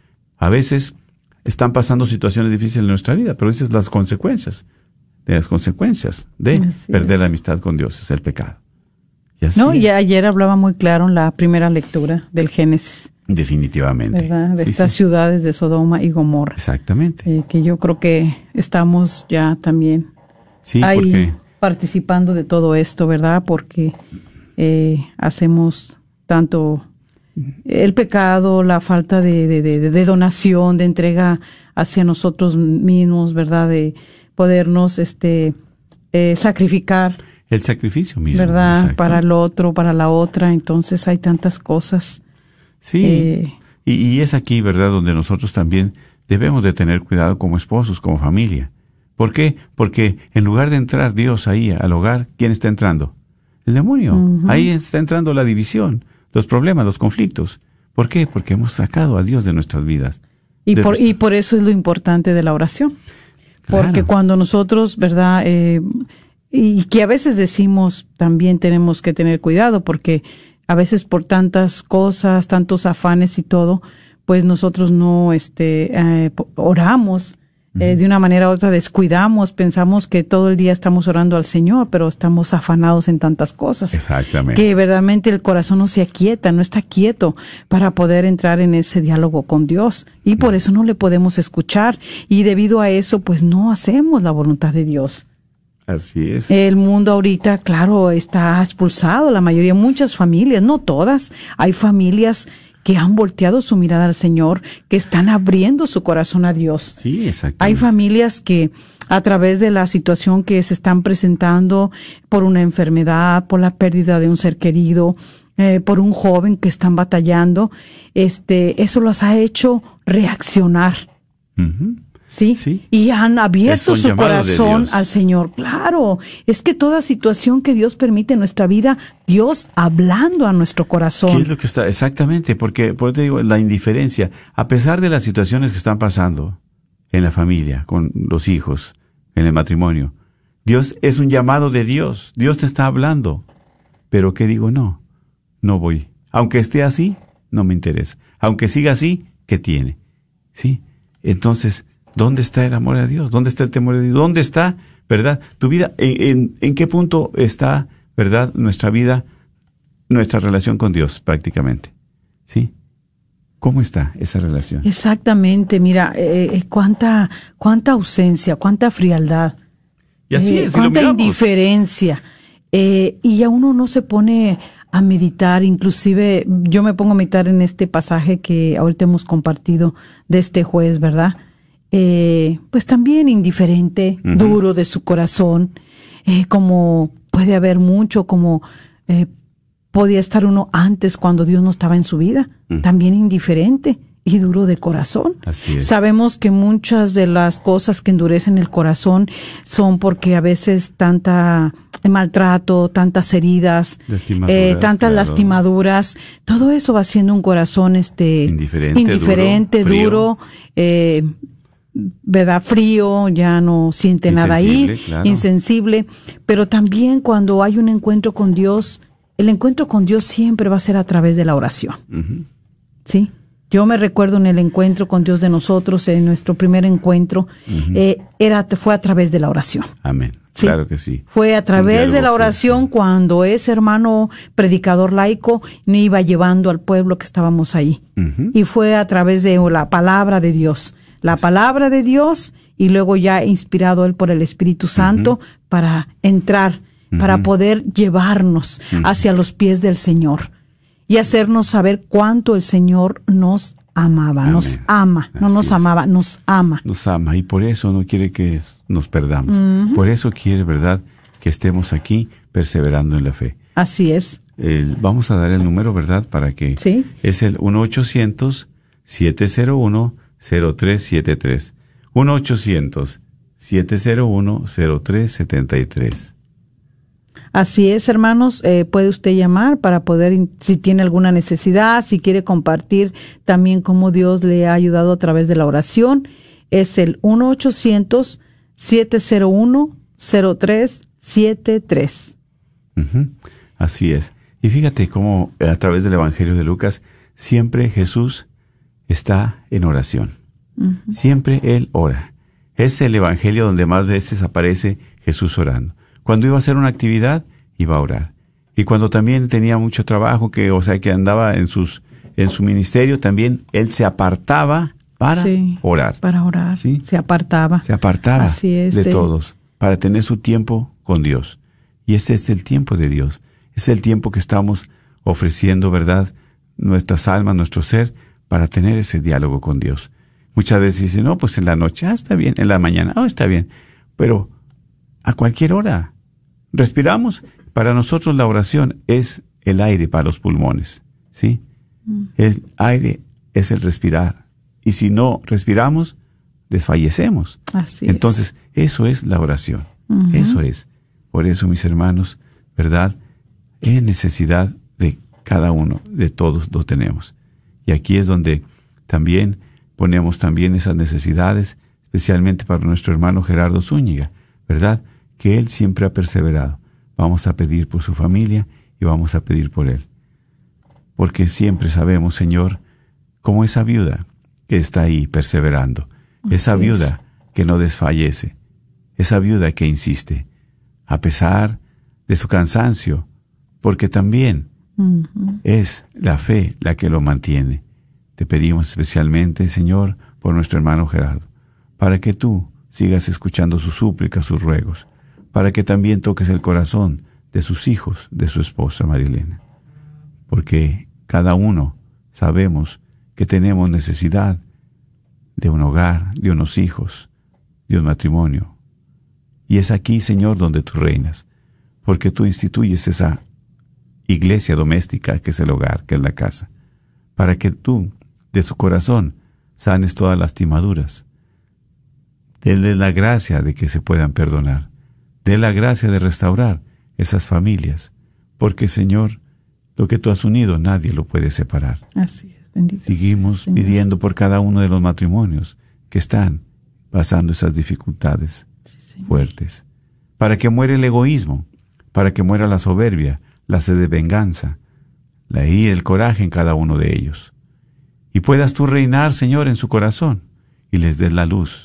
A veces están pasando situaciones difíciles en nuestra vida, pero esas son las consecuencias, de las consecuencias de Así perder es. La amistad con Dios, es el pecado. Y no, y ayer hablaba muy claro en la primera lectura del Génesis. Definitivamente. ¿Verdad? De sí, estas sí. ciudades de Sodoma y Gomorra. Exactamente. Eh, que yo creo que estamos ya también sí, ahí porque... participando de todo esto, ¿verdad? Porque eh, hacemos tanto el pecado, la falta de, de, de, de donación, de entrega hacia nosotros mismos, ¿verdad? De podernos este eh, sacrificar. El sacrificio mismo. ¿Verdad? Exacto. Para el otro, para la otra. Entonces hay tantas cosas. Sí. Eh, y, y es aquí, ¿verdad?, donde nosotros también debemos de tener cuidado como esposos, como familia. ¿Por qué? Porque en lugar de entrar Dios ahí al hogar, ¿quién está entrando? El demonio. Uh-huh. Ahí está entrando la división, los problemas, los conflictos. ¿Por qué? Porque hemos sacado a Dios de nuestras vidas. Y, por, nuestra... y por eso es lo importante de la oración. Claro. Porque cuando nosotros, ¿verdad?, eh, y que a veces decimos también tenemos que tener cuidado porque a veces por tantas cosas, tantos afanes y todo, pues nosotros no este eh, oramos eh, uh-huh. de una manera u otra, descuidamos, pensamos que todo el día estamos orando al Señor, pero estamos afanados en tantas cosas. Exactamente. Que verdaderamente el corazón no se aquieta, no está quieto para poder entrar en ese diálogo con Dios. Y por eso no le podemos escuchar y debido a eso pues no hacemos la voluntad de Dios. Así es. El mundo ahorita, claro, está expulsado, la mayoría, muchas familias, no todas, hay familias que han volteado su mirada al Señor, que están abriendo su corazón a Dios. Sí, exactamente. Hay familias que a través de la situación que se están presentando por una enfermedad, por la pérdida de un ser querido, eh, por un joven que están batallando, este, eso los ha hecho reaccionar. Uh-huh. ¿Sí? Sí. Y han abierto su corazón al Señor. Claro, es que toda situación que Dios permite en nuestra vida, Dios hablando a nuestro corazón. ¿Qué es lo que está? Exactamente, porque, por eso te digo, la indiferencia, a pesar de las situaciones que están pasando en la familia, con los hijos, en el matrimonio, Dios es un llamado de Dios, Dios te está hablando. Pero ¿qué digo? No, no voy. Aunque esté así, no me interesa. Aunque siga así, ¿qué tiene? ¿Sí? Entonces, ¿dónde está el amor a Dios? ¿Dónde está el temor de Dios? ¿Dónde está, verdad, tu vida? ¿En, en, en qué punto está, verdad, nuestra vida, nuestra relación con Dios prácticamente? ¿Sí? ¿Cómo está esa relación? Exactamente, mira, eh, cuánta, cuánta ausencia, cuánta frialdad. Y así eh, es, si lo cuánta miramos. indiferencia. Eh, y ya uno no se pone a meditar, inclusive yo me pongo a meditar en este pasaje que ahorita hemos compartido de este juez, ¿verdad? Eh, pues también indiferente, uh-huh. duro de su corazón, eh, como puede haber mucho, como eh, podía estar uno antes cuando Dios no estaba en su vida, uh-huh. también indiferente y duro de corazón. Así es. Sabemos que muchas de las cosas que endurecen el corazón son porque a veces tanta maltrato, tantas heridas, eh, tantas claro. lastimaduras, todo eso va haciendo un corazón este indiferente, indiferente duro, duro eh, ¿verdad? Frío, ya no siente nada ahí, claro. insensible, pero también cuando hay un encuentro con Dios, el encuentro con Dios siempre va a ser a través de la oración. Uh-huh. ¿Sí? Yo me recuerdo en el encuentro con Dios de nosotros, en nuestro primer encuentro, uh-huh. eh, era, fue a través de la oración. Amén. ¿Sí? Claro que sí. Fue a través de la oración fuerte. Cuando ese hermano predicador laico me iba llevando al pueblo que estábamos ahí. Uh-huh. Y fue a través de la palabra de Dios. La palabra de Dios y luego ya inspirado él por el Espíritu Santo uh-huh. para entrar, uh-huh. para poder llevarnos uh-huh. hacia los pies del Señor. Y hacernos saber cuánto el Señor nos amaba, Amén. Nos ama, no Así nos es. Amaba, nos ama. Nos ama y por eso no quiere que nos perdamos. Uh-huh. Por eso quiere, ¿verdad?, que estemos aquí perseverando en la fe. Así es. El, vamos a dar el número, ¿verdad?, para que... Sí. Es el uno ochocientos, siete cero uno, cero tres siete tres. uno ochocientos, siete cero uno, cero tres siete tres. Así es, hermanos, eh, puede usted llamar para poder, si tiene alguna necesidad, si quiere compartir también cómo Dios le ha ayudado a través de la oración, es el uno ochocientos, siete cero uno, cero tres siete tres. Uh-huh. Así es. Y fíjate cómo a través del Evangelio de Lucas, siempre Jesús está en oración. Uh-huh. Siempre Él ora. Es el Evangelio donde más veces aparece Jesús orando. Cuando iba a hacer una actividad, iba a orar. Y cuando también tenía mucho trabajo, que, o sea, que andaba en sus, en su ministerio, también él se apartaba para sí, orar. Para orar. ¿Sí? Se apartaba. Se apartaba Así es, de de... todos, para tener su tiempo con Dios. Y este es el tiempo de Dios. Es el tiempo que estamos ofreciendo, ¿verdad?, nuestras almas, nuestro ser, para tener ese diálogo con Dios. Muchas veces dicen, no, pues en la noche, ah, está bien, en la mañana, ah, oh, está bien. Pero a cualquier hora. Respiramos. Para nosotros la oración es el aire para los pulmones, ¿sí? Mm. El aire es el respirar. Y si no respiramos, desfallecemos. Así Entonces, es. eso es la oración. Uh-huh. Eso es. Por eso, mis hermanos, ¿verdad? Es necesidad de cada uno, de todos lo tenemos. Y aquí es donde también ponemos también esas necesidades, especialmente para nuestro hermano Gerardo Zúñiga, ¿verdad?, que él siempre ha perseverado. Vamos a pedir por su familia y vamos a pedir por él. Porque siempre sabemos, Señor, como esa viuda que está ahí perseverando, Así esa viuda es. Que no desfallece, esa viuda que insiste, a pesar de su cansancio, porque también uh-huh. es la fe la que lo mantiene. Te pedimos especialmente, Señor, por nuestro hermano Gerardo, para que tú sigas escuchando sus súplicas, sus ruegos, para que también toques el corazón de sus hijos, de su esposa Marilena. Porque cada uno sabemos que tenemos necesidad de un hogar, de unos hijos, de un matrimonio. Y es aquí, Señor, donde tú reinas, porque tú instituyes esa iglesia doméstica que es el hogar, que es la casa, para que tú, de su corazón, sanes todas las lastimaduras. Denle la gracia de que se puedan perdonar. De la gracia de restaurar esas familias, porque, Señor, lo que tú has unido nadie lo puede separar. Así es, bendito. Seguimos Señor. pidiendo por cada uno de los matrimonios que están pasando esas dificultades sí, fuertes, para que muera el egoísmo, para que muera la soberbia, la sed de venganza, la ira y el coraje en cada uno de ellos. Y puedas tú reinar, Señor, en su corazón, y les des la luz.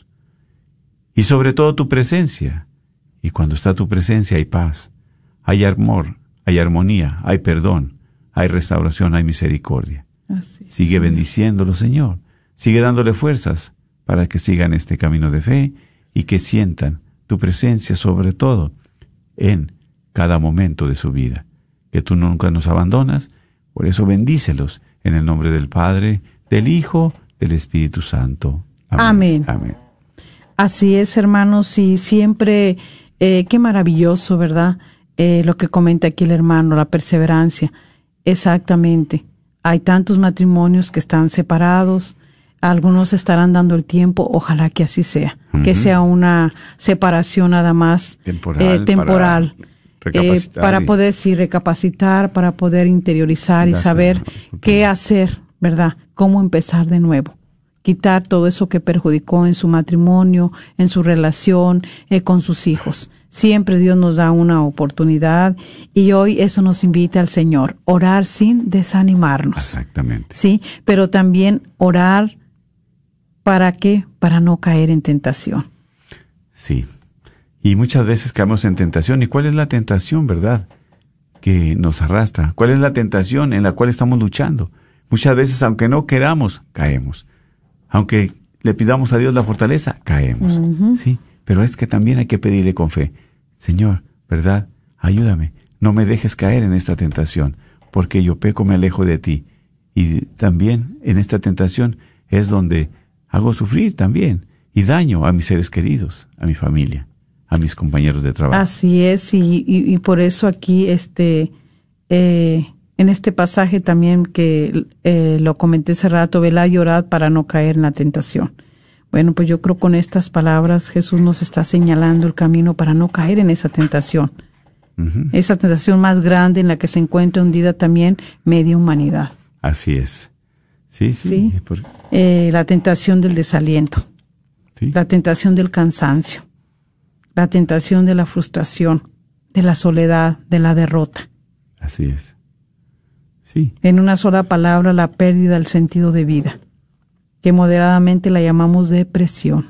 Y sobre todo tu presencia. Y cuando está tu presencia hay paz, hay amor, hay armonía, hay perdón, hay restauración, hay misericordia. Así es. Sigue bendiciéndolo, Señor. Sigue dándole fuerzas para que sigan este camino de fe y que sientan tu presencia sobre todo en cada momento de su vida. Que tú nunca nos abandonas, por eso bendícelos en el nombre del Padre, del Hijo, del Espíritu Santo. Amén. Amén. Así es, hermanos, y siempre, eh, qué maravilloso, ¿verdad? Eh, lo que comenta aquí el hermano, la perseverancia. Exactamente. Hay tantos matrimonios que están separados, algunos estarán dando el tiempo, ojalá que así sea, uh-huh. que sea una separación nada más temporal, eh, temporal para, eh, para poder sí recapacitar, para poder interiorizar y saber qué hacer, ¿verdad? Cómo empezar de nuevo. Quitar todo eso que perjudicó en su matrimonio, en su relación, eh, con sus hijos. Siempre Dios nos da una oportunidad y hoy eso nos invita al Señor, orar sin desanimarnos. Exactamente. Sí, pero también orar, ¿para qué? Para no caer en tentación. Sí, y muchas veces caemos en tentación. ¿Y cuál es la tentación, verdad? Que nos arrastra. ¿Cuál es la tentación en la cual estamos luchando? Muchas veces, aunque no queramos, caemos. Aunque le pidamos a Dios la fortaleza, caemos. Uh-huh. Sí, pero es que también hay que pedirle con fe. Señor, ¿verdad? Ayúdame. No me dejes caer en esta tentación, porque yo peco, me alejo de ti. Y también en esta tentación es donde hago sufrir también y daño a mis seres queridos, a mi familia, a mis compañeros de trabajo. Así es, y, y, y por eso aquí, este, eh, en este pasaje también que eh, lo comenté hace rato, velad y orad para no caer en la tentación. Bueno, pues yo creo con estas palabras Jesús nos está señalando el camino para no caer en esa tentación. Uh-huh. Esa tentación más grande en la que se encuentra hundida también media humanidad. Así es. Sí, sí. ¿Sí? Por... Eh, la tentación del desaliento, ¿sí? La tentación del cansancio, la tentación de la frustración, de la soledad, de la derrota. Así es. Sí. En una sola palabra, la pérdida del sentido de vida, que moderadamente la llamamos depresión.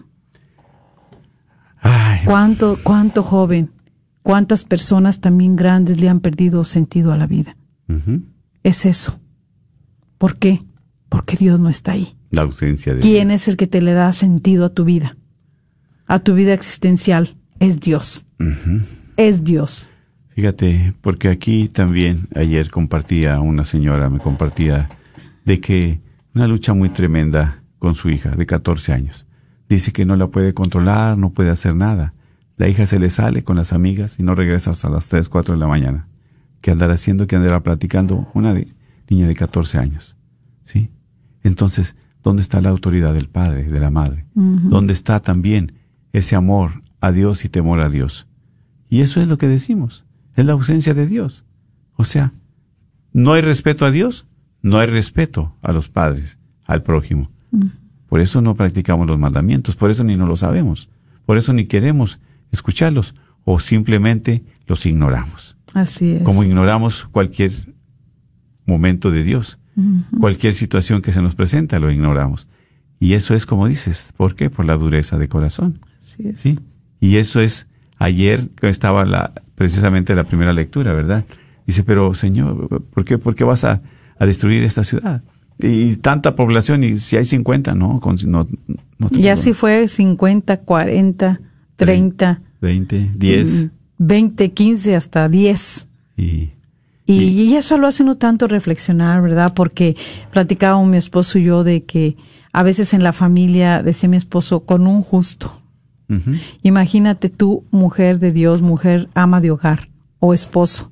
Ay. ¿Cuánto, cuánto joven, cuántas personas también grandes le han perdido sentido a la vida? Uh-huh. Es eso. ¿Por qué? Porque Dios no está ahí. La ausencia de ¿Quién Dios. es el que te le da sentido a tu vida? A tu vida existencial. Es Dios. Uh-huh. Es Dios. Fíjate, porque aquí también ayer compartía una señora, me compartía de que una lucha muy tremenda con su hija de catorce años. Dice que no la puede controlar, no puede hacer nada. La hija se le sale con las amigas y no regresa hasta las tres, cuatro de la mañana. ¿Qué andará haciendo? ¿Qué andará platicando? Una de, niña de catorce años. ¿Sí? Entonces, ¿dónde está la autoridad del padre, de la madre? Uh-huh. ¿Dónde está también ese amor a Dios y temor a Dios? Y eso es lo que decimos. Es la ausencia de Dios. O sea, no hay respeto a Dios, no hay respeto a los padres, al prójimo. Uh-huh. Por eso no practicamos los mandamientos, por eso ni no lo sabemos, por eso ni queremos escucharlos o simplemente los ignoramos. Así es. Como ignoramos cualquier momento de Dios. Uh-huh. Cualquier situación que se nos presenta lo ignoramos. Y eso es como dices, ¿por qué? Por la dureza de corazón. Así es. ¿Sí? Y eso es, ayer estaba la, precisamente la primera lectura, ¿verdad? Dice, pero Señor, ¿por qué, por qué vas a, a destruir esta ciudad? Y tanta población, y si hay cincuenta, ¿no? Con, no, no y así fue cincuenta, cuarenta, treinta, veinte, diez. veinte, quince, hasta diez. Y... Y, y eso lo hace no tanto reflexionar, ¿verdad? Porque platicaba mi esposo y yo de que a veces en la familia, decía mi esposo, con un justo. Uh-huh. Imagínate tú, mujer de Dios, mujer ama de hogar o esposo.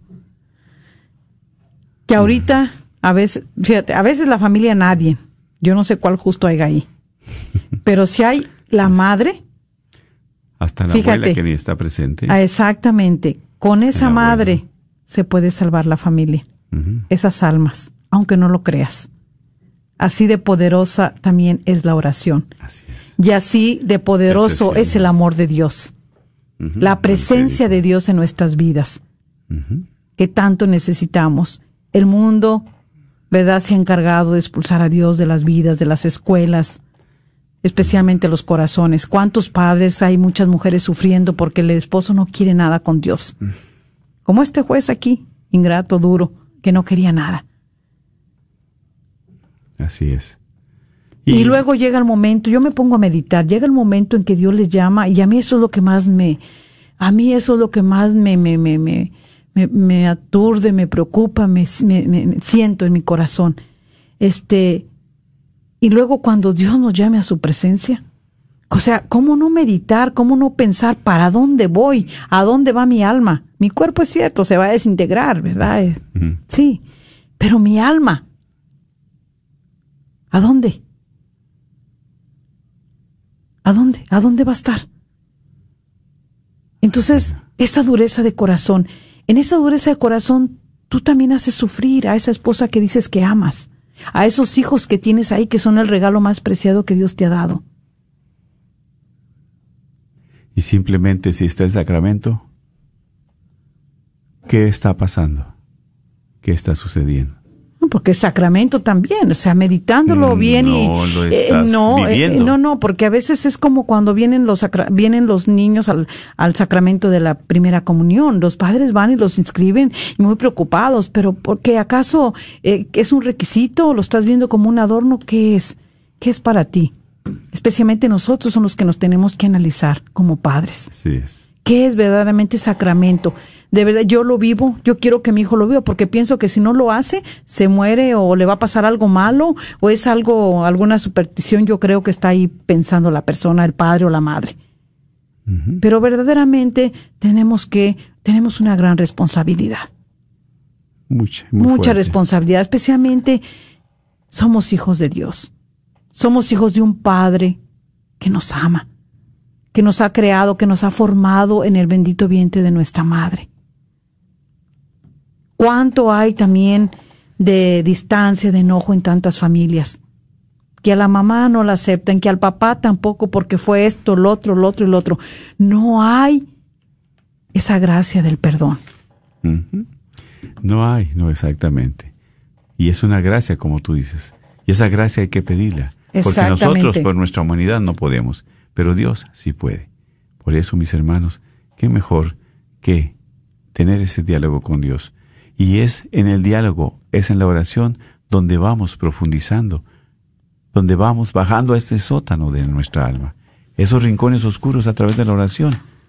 Que ahorita, uh-huh. a veces, fíjate, a veces la familia nadie. Yo no sé cuál justo hay ahí. Pero si hay la madre. Hasta la fíjate, abuela que ni está presente. Ah, exactamente. Con esa madre se puede salvar la familia, uh-huh. esas almas, aunque no lo creas. Así de poderosa también es la oración. Así es. Y así de poderoso es, es el amor de Dios. Uh-huh. La presencia de Dios en nuestras vidas, uh-huh. que tanto necesitamos. El mundo ¿verdad?, se ha encargado de expulsar a Dios de las vidas, de las escuelas, especialmente los corazones. ¿Cuántos padres, hay muchas mujeres sufriendo porque el esposo no quiere nada con Dios? Como este juez aquí, ingrato, duro, que no quería nada. Así es. Y, y luego llega el momento, yo me pongo a meditar, llega el momento en que Dios les llama, y a mí eso es lo que más me, a mí eso es lo que más me, me, me, me, me, me aturde, me preocupa, me, me, me siento en mi corazón. Este, y luego cuando Dios nos llame a su presencia, o sea, ¿cómo no meditar? ¿Cómo no pensar para dónde voy? ¿A dónde va mi alma? Mi cuerpo es cierto, se va a desintegrar, ¿verdad? Uh-huh. Sí, pero mi alma, ¿a dónde? ¿A dónde? ¿A dónde va a estar? Entonces, esa dureza de corazón, en esa dureza de corazón, tú también haces sufrir a esa esposa que dices que amas, a esos hijos que tienes ahí que son el regalo más preciado que Dios te ha dado. Y simplemente si está el sacramento, ¿qué está pasando? ¿Qué está sucediendo? Porque es sacramento también, o sea, meditándolo bien y no lo estás eh, no, viviendo. Eh, no, no, porque a veces es como cuando vienen los sacra- vienen los niños al, al sacramento de la primera comunión, los padres van y los inscriben y muy preocupados, pero porque acaso eh, es un requisito, lo estás viendo como un adorno, ¿qué es? ¿Qué es para ti? Especialmente nosotros son los que nos tenemos que analizar como padres. Así es. ¿Qué es verdaderamente sacramento? De verdad, yo lo vivo, yo quiero que mi hijo lo viva, porque pienso que si no lo hace, se muere o le va a pasar algo malo, o es algo, alguna superstición, yo creo que está ahí pensando la persona, el padre o la madre. Uh-huh. Pero verdaderamente tenemos que, tenemos una gran responsabilidad. Mucha, muy Mucha fuerte. responsabilidad, especialmente somos hijos de Dios. Somos hijos de un Padre que nos ama, que nos ha creado, que nos ha formado en el bendito vientre de nuestra madre. ¿Cuánto hay también de distancia, de enojo en tantas familias? Que a la mamá no la aceptan, que al papá tampoco porque fue esto, lo otro, lo otro y lo otro. No hay esa gracia del perdón. Uh-huh. No hay, no exactamente. Y es una gracia, como tú dices. Y esa gracia hay que pedirla. Porque nosotros, por nuestra humanidad, no podemos. Pero Dios sí puede. Por eso, mis hermanos, qué mejor que tener ese diálogo con Dios. Y es en el diálogo, es en la oración, donde vamos profundizando, donde vamos bajando a este sótano de nuestra alma. Esos rincones oscuros a través de la oración.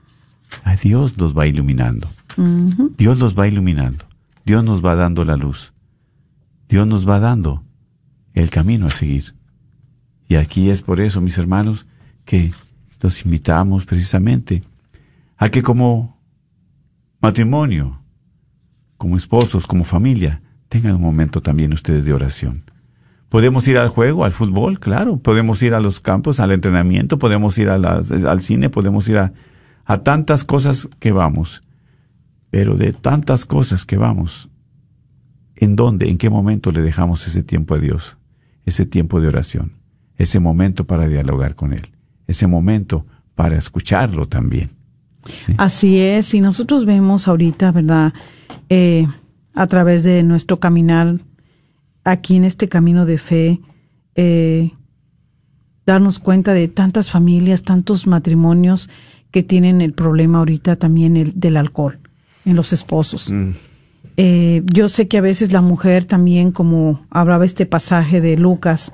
A Dios los va iluminando. Uh-huh. Dios los va iluminando. Dios nos va dando la luz. Dios nos va dando el camino a seguir. Y aquí es por eso, mis hermanos, que los invitamos precisamente a que como matrimonio, como esposos, como familia, tengan un momento también ustedes de oración. Podemos ir al juego, al fútbol, claro. Podemos ir a los campos, al entrenamiento, podemos ir a las, al cine, podemos ir a, a tantas cosas que vamos. Pero de tantas cosas que vamos, ¿en dónde, en qué momento le dejamos ese tiempo a Dios? Ese tiempo de oración, ese momento para dialogar con Él, ese momento para escucharlo también. ¿Sí? Así es, y nosotros vemos ahorita, ¿verdad?, eh, a través de nuestro caminar aquí en este camino de fe, eh, darnos cuenta de tantas familias, tantos matrimonios que tienen el problema ahorita también el, del alcohol en los esposos. Mm. Eh, yo sé que a veces la mujer también, como hablaba este pasaje de Lucas,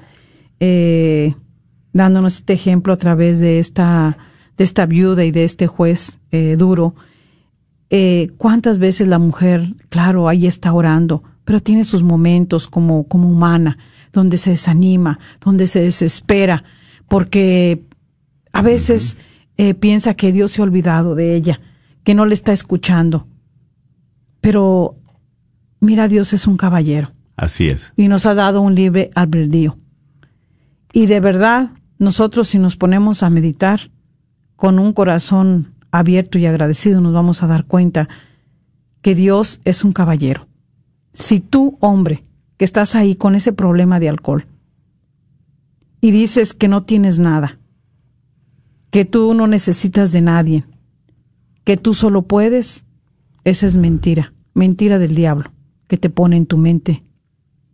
eh, dándonos este ejemplo a través de esta, de esta viuda y de este juez eh, duro, eh, cuántas veces la mujer, claro, ahí está orando, pero tiene sus momentos como, como humana, donde se desanima, donde se desespera, porque a veces uh-huh. eh, piensa que Dios se ha olvidado de ella, que no le está escuchando. Pero mira, Dios es un caballero. Así es. Y nos ha dado un libre albedrío. Y de verdad, nosotros si nos ponemos a meditar con un corazón abierto y agradecido, nos vamos a dar cuenta que Dios es un caballero. Si tú, hombre, que estás ahí con ese problema de alcohol y dices que no tienes nada, que tú no necesitas de nadie, que tú solo puedes, esa es mentira, mentira del diablo que te pone en tu mente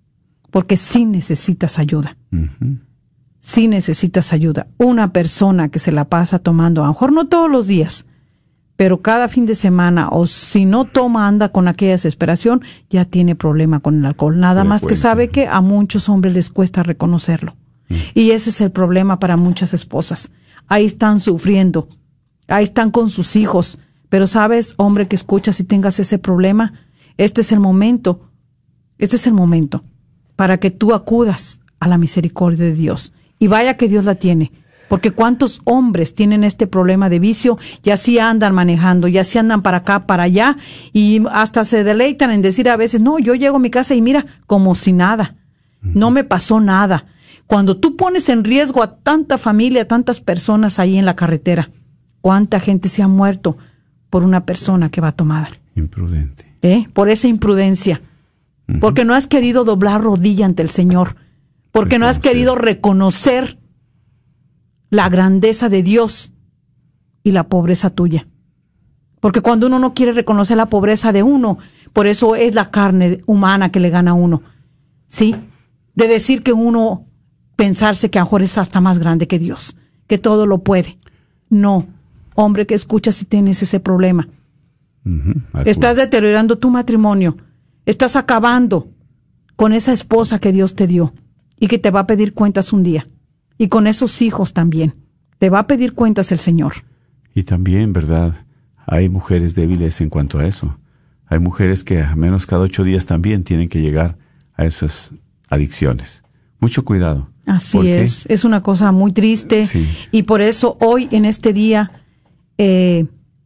porque sí necesitas ayuda. Ujú. Sí necesitas ayuda. Una persona que se la pasa tomando, a lo mejor no todos los días, pero cada fin de semana, o si no toma, anda con aquella desesperación, ya tiene problema con el alcohol. Nada más que sabe que a muchos hombres les cuesta reconocerlo. Mm. Y ese es el problema para muchas esposas. Ahí están sufriendo, ahí están con sus hijos. Pero sabes, hombre que escuchas y tengas ese problema, este es el momento, este es el momento para que tú acudas a la misericordia de Dios. Y vaya que Dios la tiene. Porque cuántos hombres tienen este problema de vicio y así andan manejando, y así andan para acá, para allá, y hasta se deleitan en decir a veces, no, yo llego a mi casa y mira, como si nada, no me pasó nada. Cuando tú pones en riesgo a tanta familia, a tantas personas ahí en la carretera, ¿cuánta gente se ha muerto por una persona que va tomada? Imprudente. ¿Eh? Por esa imprudencia. Uh-huh. Porque no has querido doblar rodilla ante el Señor. Porque reconocer. No has querido reconocer la grandeza de Dios y la pobreza tuya. Porque cuando uno no quiere reconocer la pobreza de uno, por eso es la carne humana que le gana a uno. ¿Sí? De decir que uno, pensarse que a lo mejor es hasta más grande que Dios, que todo lo puede. No, hombre que escuchas si tienes ese problema. Uh-huh. Estás deteriorando tu matrimonio. Estás acabando con esa esposa que Dios te dio y que te va a pedir cuentas un día. Y con esos hijos también. Te va a pedir cuentas el Señor. Y también, ¿verdad? Hay mujeres débiles en cuanto a eso. Hay mujeres que a menos cada ocho días también tienen que llegar a esas adicciones. Mucho cuidado. Así es. Es una cosa muy triste. Sí. Y por eso hoy, en este día, eh,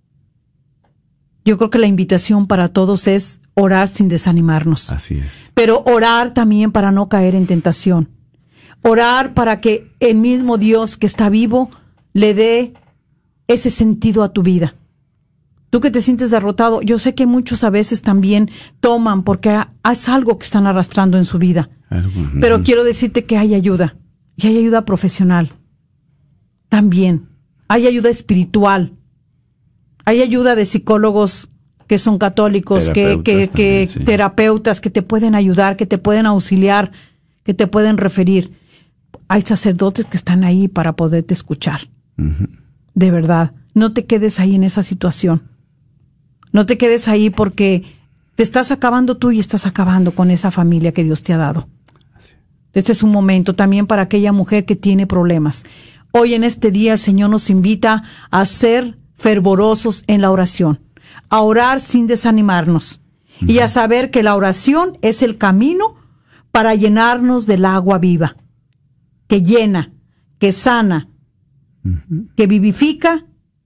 yo creo que la invitación para todos es orar sin desanimarnos. Así es. Pero orar también para no caer en tentación. Orar para que el mismo Dios que está vivo le dé ese sentido a tu vida. Tú que te sientes derrotado, yo sé que muchos a veces también toman porque es algo que están arrastrando en su vida. Pero quiero decirte que hay ayuda. Y hay ayuda profesional. También. Hay ayuda espiritual. Hay ayuda de psicólogos que son católicos, que, que, que sí. terapeutas que te pueden ayudar, que te pueden auxiliar, que te pueden referir. Hay sacerdotes que están ahí para poderte escuchar. Uh-huh. De verdad, no te quedes ahí en esa situación. No te quedes ahí porque te estás acabando tú y estás acabando con esa familia que Dios te ha dado. Así. Este es un momento también para aquella mujer que tiene problemas. Hoy en este día el Señor nos invita a ser fervorosos en la oración, a orar sin desanimarnos uh-huh. y a saber que la oración es el camino para llenarnos del agua viva, que llena, que sana, uh-huh. que vivifica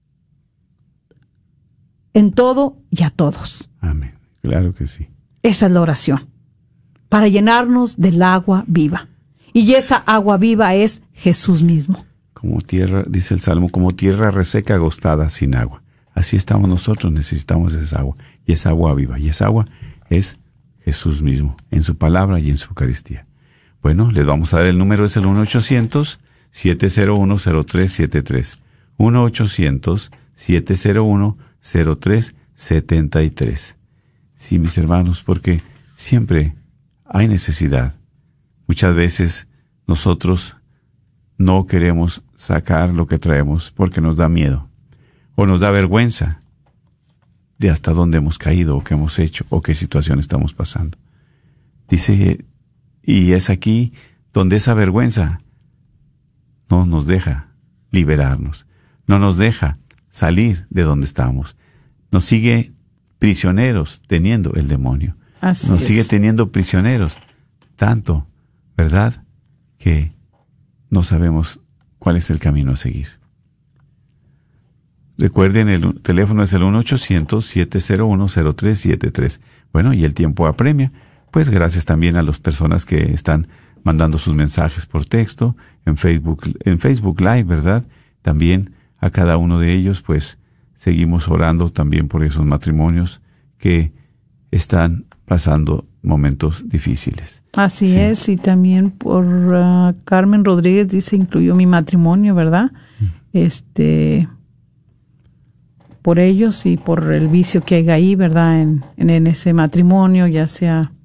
en todo y a todos. Amén. Claro que sí. Esa es la oración, para llenarnos del agua viva. Y esa agua viva es Jesús mismo. Como tierra, dice el Salmo, como tierra reseca, agostada, sin agua. Así estamos nosotros, necesitamos esa agua. Y esa agua viva. Y esa agua es Jesús mismo, en su palabra y en su Eucaristía. Bueno, les vamos a dar el número, es el uno ochocientos, siete cero uno, cero tres siete tres. uno ochocientos, siete cero uno, cero tres siete tres. Sí, mis hermanos, porque siempre hay necesidad. Muchas veces nosotros no queremos sacar lo que traemos porque nos da miedo o nos da vergüenza de hasta dónde hemos caído o qué hemos hecho o qué situación estamos pasando. Dice, y es aquí donde esa vergüenza no nos deja liberarnos, no nos deja salir de donde estamos. Nos sigue prisioneros teniendo el demonio. Así nos es. sigue teniendo prisioneros, tanto, ¿verdad?, que no sabemos cuál es el camino a seguir. Recuerden, el teléfono es el uno ochocientos, siete cero uno, cero tres siete tres. Bueno, y el tiempo apremia. Pues gracias también a las personas que están mandando sus mensajes por texto, en Facebook, en Facebook Live, ¿verdad? También a cada uno de ellos, pues seguimos orando también por esos matrimonios que están pasando momentos difíciles. Así sí. es, y también por uh, Carmen Rodríguez dice, incluyó mi matrimonio, ¿verdad? Mm. Este, por ellos y por el vicio que hay ahí, ¿verdad? En, en, en ese matrimonio, ya sea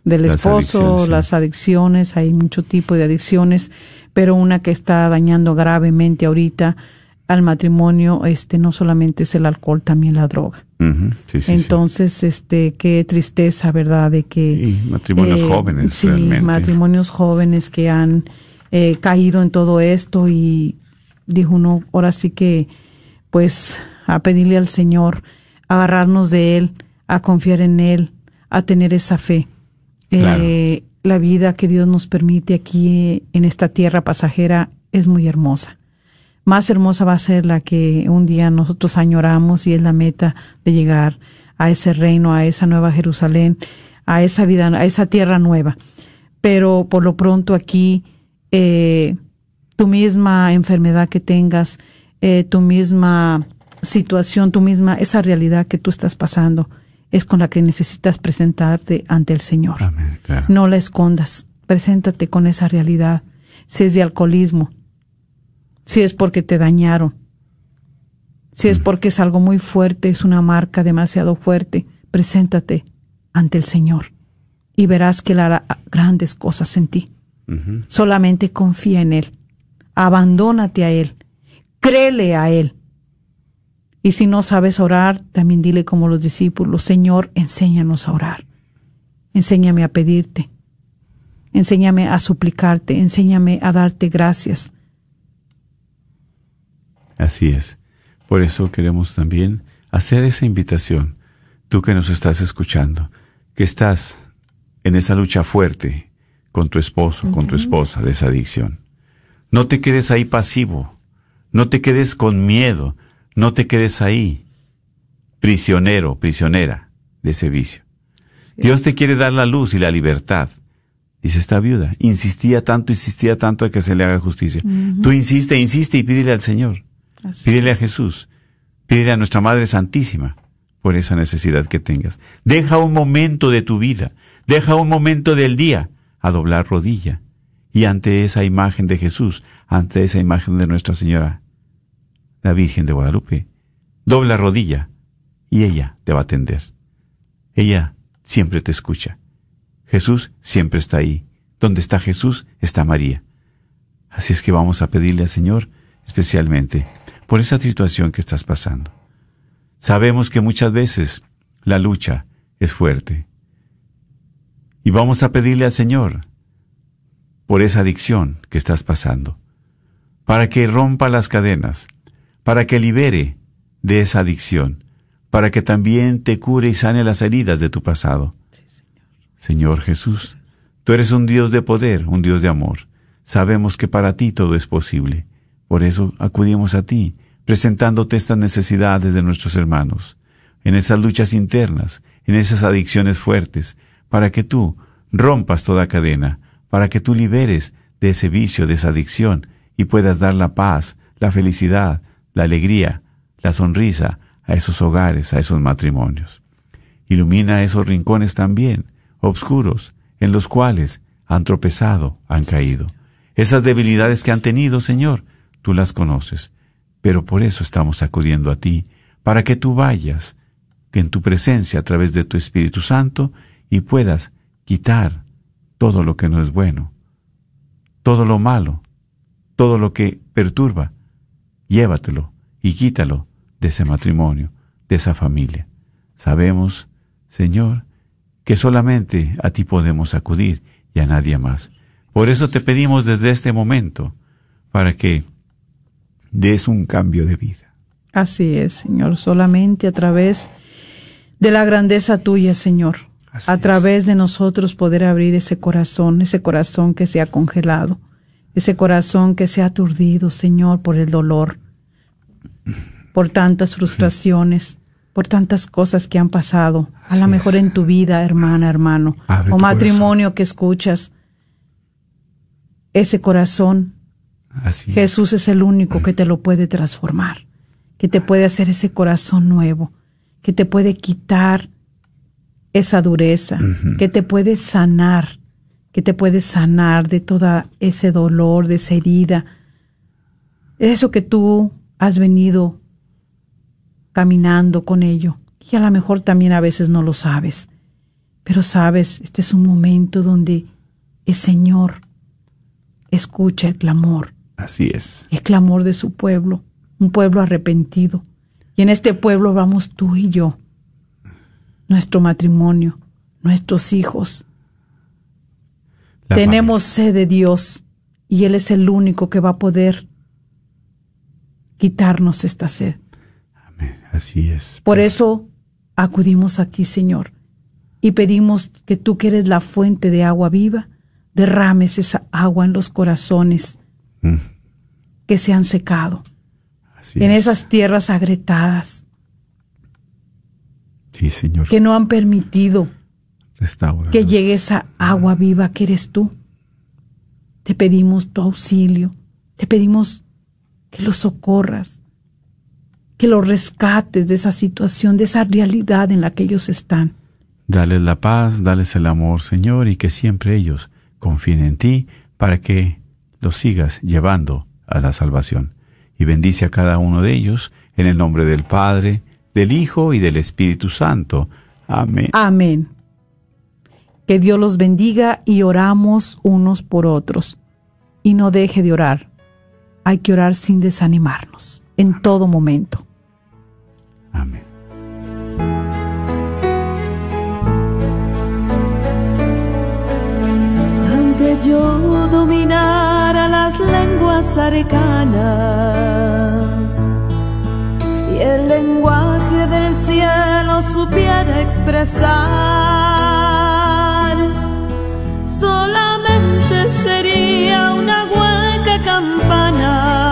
del Las esposo, adicciones, sí. las adicciones, hay mucho tipo de adicciones, pero una que está dañando gravemente ahorita al matrimonio, este, no solamente es el alcohol, también la droga. Uh-huh. Sí, sí, Entonces, sí. este, qué tristeza, ¿verdad? De que y matrimonios eh, jóvenes, sí, realmente. matrimonios jóvenes que han eh, caído en todo esto y dijo uno, ahora sí que, pues, a pedirle al Señor, a agarrarnos de Él, a confiar en Él, a tener esa fe. Claro. Eh, la vida que Dios nos permite aquí en esta tierra pasajera es muy hermosa. Más hermosa va a ser la que un día nosotros añoramos y es la meta de llegar a ese reino, a esa nueva Jerusalén, a esa vida, a esa tierra nueva. Pero por lo pronto aquí, eh, tu misma enfermedad que tengas, eh, tu misma situación, tu misma, esa realidad que tú estás pasando, es con la que necesitas presentarte ante el Señor. Amén, claro. No la escondas, preséntate con esa realidad. Si es de alcoholismo, si es porque te dañaron, si es porque es algo muy fuerte, es una marca demasiado fuerte, preséntate ante el Señor y verás que Él hará grandes cosas en ti. Uh-huh. Solamente confía en Él, abandónate a Él, créele a Él. Y si no sabes orar, también dile como los discípulos, Señor, enséñanos a orar, enséñame a pedirte, enséñame a suplicarte, enséñame a darte gracias. Así es. Por eso queremos también hacer esa invitación. Tú que nos estás escuchando, que estás en esa lucha fuerte con tu esposo, uh-huh. con tu esposa de esa adicción. No te quedes ahí pasivo. No te quedes con miedo. No te quedes ahí prisionero, prisionera de ese vicio. Sí, Dios te quiere dar la luz y la libertad. Dice esta viuda, insistía tanto, insistía tanto a que se le haga justicia. Uh-huh. Tú insiste, insiste y pídele al Señor. Así pídele es. a Jesús, pídele a nuestra Madre Santísima por esa necesidad que tengas. Deja un momento de tu vida, deja un momento del día a doblar rodilla y ante esa imagen de Jesús, ante esa imagen de Nuestra Señora, la Virgen de Guadalupe, dobla rodilla y ella te va a atender. Ella siempre te escucha. Jesús siempre está ahí. Donde está Jesús, está María. Así es que vamos a pedirle al Señor especialmente por esa situación que estás pasando. Sabemos que muchas veces la lucha es fuerte. Y vamos a pedirle al Señor por esa adicción que estás pasando, para que rompa las cadenas, para que libere de esa adicción, para que también te cure y sane las heridas de tu pasado. Sí, Señor. Señor Jesús, tú eres un Dios de poder, un Dios de amor. Sabemos que para ti todo es posible. Por eso acudimos a ti, presentándote estas necesidades de nuestros hermanos, en esas luchas internas, en esas adicciones fuertes, para que tú rompas toda cadena, para que tú liberes de ese vicio, de esa adicción, y puedas dar la paz, la felicidad, la alegría, la sonrisa a esos hogares, a esos matrimonios. Ilumina esos rincones también, oscuros, en los cuales han tropezado, han caído. Esas debilidades que han tenido, Señor, tú las conoces, pero por eso estamos acudiendo a ti, para que tú vayas, que en tu presencia a través de tu Espíritu Santo, y puedas quitar todo lo que no es bueno, todo lo malo, todo lo que perturba, llévatelo y quítalo de ese matrimonio, de esa familia. Sabemos, Señor, que solamente a ti podemos acudir y a nadie más. Por eso te pedimos desde este momento, para que des un cambio de vida. Así es, Señor, solamente a través de la grandeza tuya, Señor, Así a es. través de nosotros poder abrir ese corazón, ese corazón que se ha congelado, ese corazón que se ha aturdido, Señor, por el dolor, por tantas frustraciones, por tantas cosas que han pasado, Así a lo mejor es. en tu vida, hermana, hermano, Abre o matrimonio corazón. que escuchas. Ese corazón, Así Jesús es. es el único que te lo puede transformar, que te puede hacer ese corazón nuevo, que te puede quitar esa dureza, uh-huh. que te puede sanar, que te puede sanar de todo ese dolor, de esa herida, eso que tú has venido caminando con ello, y a lo mejor también a veces no lo sabes, Pero sabes, este es un momento donde el Señor escucha el clamor. Así es. El clamor de su pueblo, un pueblo arrepentido. Y en este pueblo vamos tú y yo, nuestro matrimonio, nuestros hijos. La Tenemos sed de Dios y Él es el único que va a poder quitarnos esta sed. Amén. Así es. Por eso acudimos a ti, Señor, y pedimos que tú, que eres la fuente de agua viva, derrames esa agua en los corazones mm. que se han secado, Así en es. esas tierras agrietadas. Sí, Señor. Que no han permitido Restaura. que llegue esa agua viva que eres tú. Te pedimos tu auxilio, te pedimos que los socorras, que los rescates de esa situación, de esa realidad en la que ellos están. Dales la paz, dales el amor, Señor, y que siempre ellos confíen en ti para que los sigas llevando a la salvación. Y bendice a cada uno de ellos en el nombre del Padre, del Hijo y del Espíritu Santo. Amén. Amén. Que Dios los bendiga y oramos unos por otros. Y no deje de orar. Hay que orar sin desanimarnos, en Amén. Todo momento. Amén. Aunque yo dominara las lenguas arcanas y el lenguaje del cielo supiera expresar, solamente sería una hueca campana.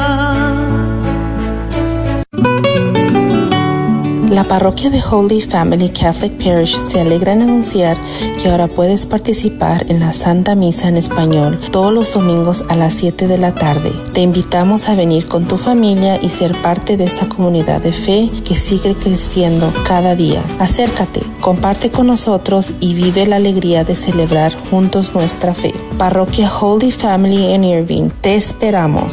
La parroquia de Holy Family Catholic Parish se alegra en anunciar que ahora puedes participar en la Santa Misa en español todos los domingos a las siete de la tarde. Te invitamos a venir con tu familia y ser parte de esta comunidad de fe que sigue creciendo cada día. Acércate, comparte con nosotros y vive la alegría de celebrar juntos nuestra fe. Parroquia Holy Family en Irving, te esperamos.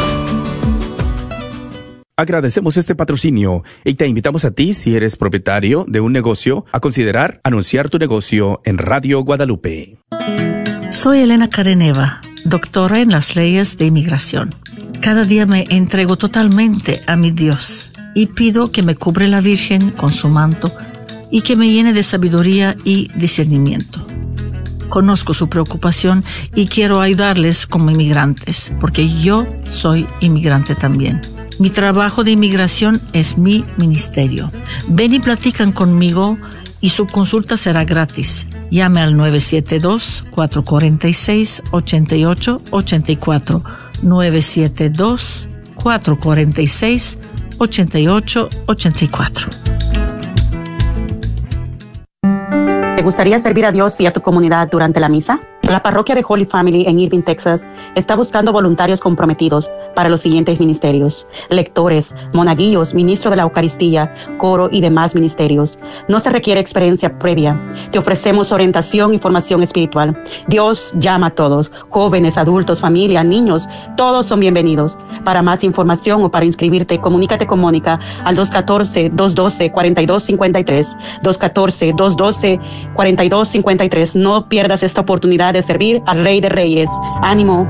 Agradecemos este patrocinio y te invitamos a ti, si eres propietario de un negocio, a considerar anunciar tu negocio en Radio Guadalupe. Soy Elena Careneva, doctora en las leyes de inmigración. Cada día me entrego totalmente a mi Dios y pido que me cubre la Virgen con su manto y que me llene de sabiduría y discernimiento. Conozco su preocupación y quiero ayudarles como inmigrantes, porque yo soy inmigrante también. Mi trabajo de inmigración es mi ministerio. Ven y platican conmigo y su consulta será gratis. Llame al nueve siete dos, cuatro cuatro seis, ocho ocho ocho cuatro, nueve siete dos, cuatro cuatro seis, ocho ocho ocho cuatro. ¿Te gustaría servir a Dios y a tu comunidad durante la misa? La parroquia de Holy Family en Irving, Texas, está buscando voluntarios comprometidos para los siguientes ministerios: lectores, monaguillos, ministro de la Eucaristía, coro y demás ministerios. No se requiere experiencia previa. Te ofrecemos orientación y formación espiritual. Dios llama a todos, jóvenes, adultos, familia, niños, todos son bienvenidos. Para más información o para inscribirte, comunícate con Mónica al dos uno cuatro, dos uno dos, cuatro dos cinco tres, dos uno cuatro, dos uno dos, cuatro dos cinco tres. No pierdas esta oportunidad de servir al Rey de Reyes. ¡Ánimo!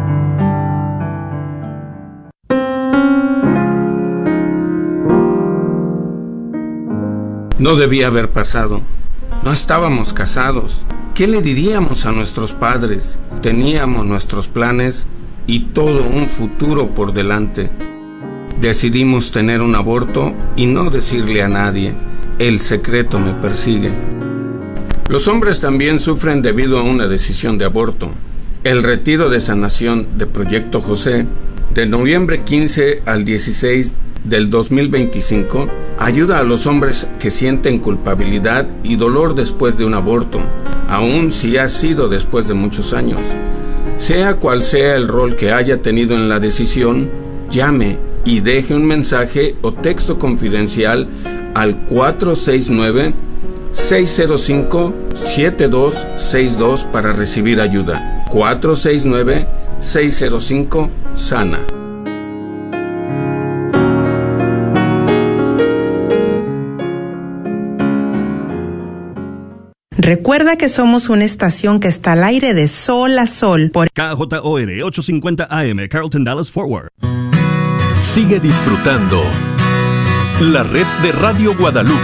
No debía haber pasado. No estábamos casados. ¿Qué le diríamos a nuestros padres? Teníamos nuestros planes y todo un futuro por delante. Decidimos tener un aborto y no decirle a nadie. El secreto me persigue. Los hombres también sufren debido a una decisión de aborto. El retiro de sanación de Proyecto José, de noviembre quince al dieciséis del dos mil veinticinco, ayuda a los hombres que sienten culpabilidad y dolor después de un aborto, aun si ha sido después de muchos años. Sea cual sea el rol que haya tenido en la decisión, llame y deje un mensaje o texto confidencial al cuatro seis nueve, seis cero cinco, siete dos seis dos para recibir ayuda. cuatro seis nueve, seis cero cinco, SANA. Recuerda que somos una estación que está al aire de sol a sol por K J O R ochocientos cincuenta A M, Carlton Dallas Fort Worth. Sigue disfrutando la red de Radio Guadalupe.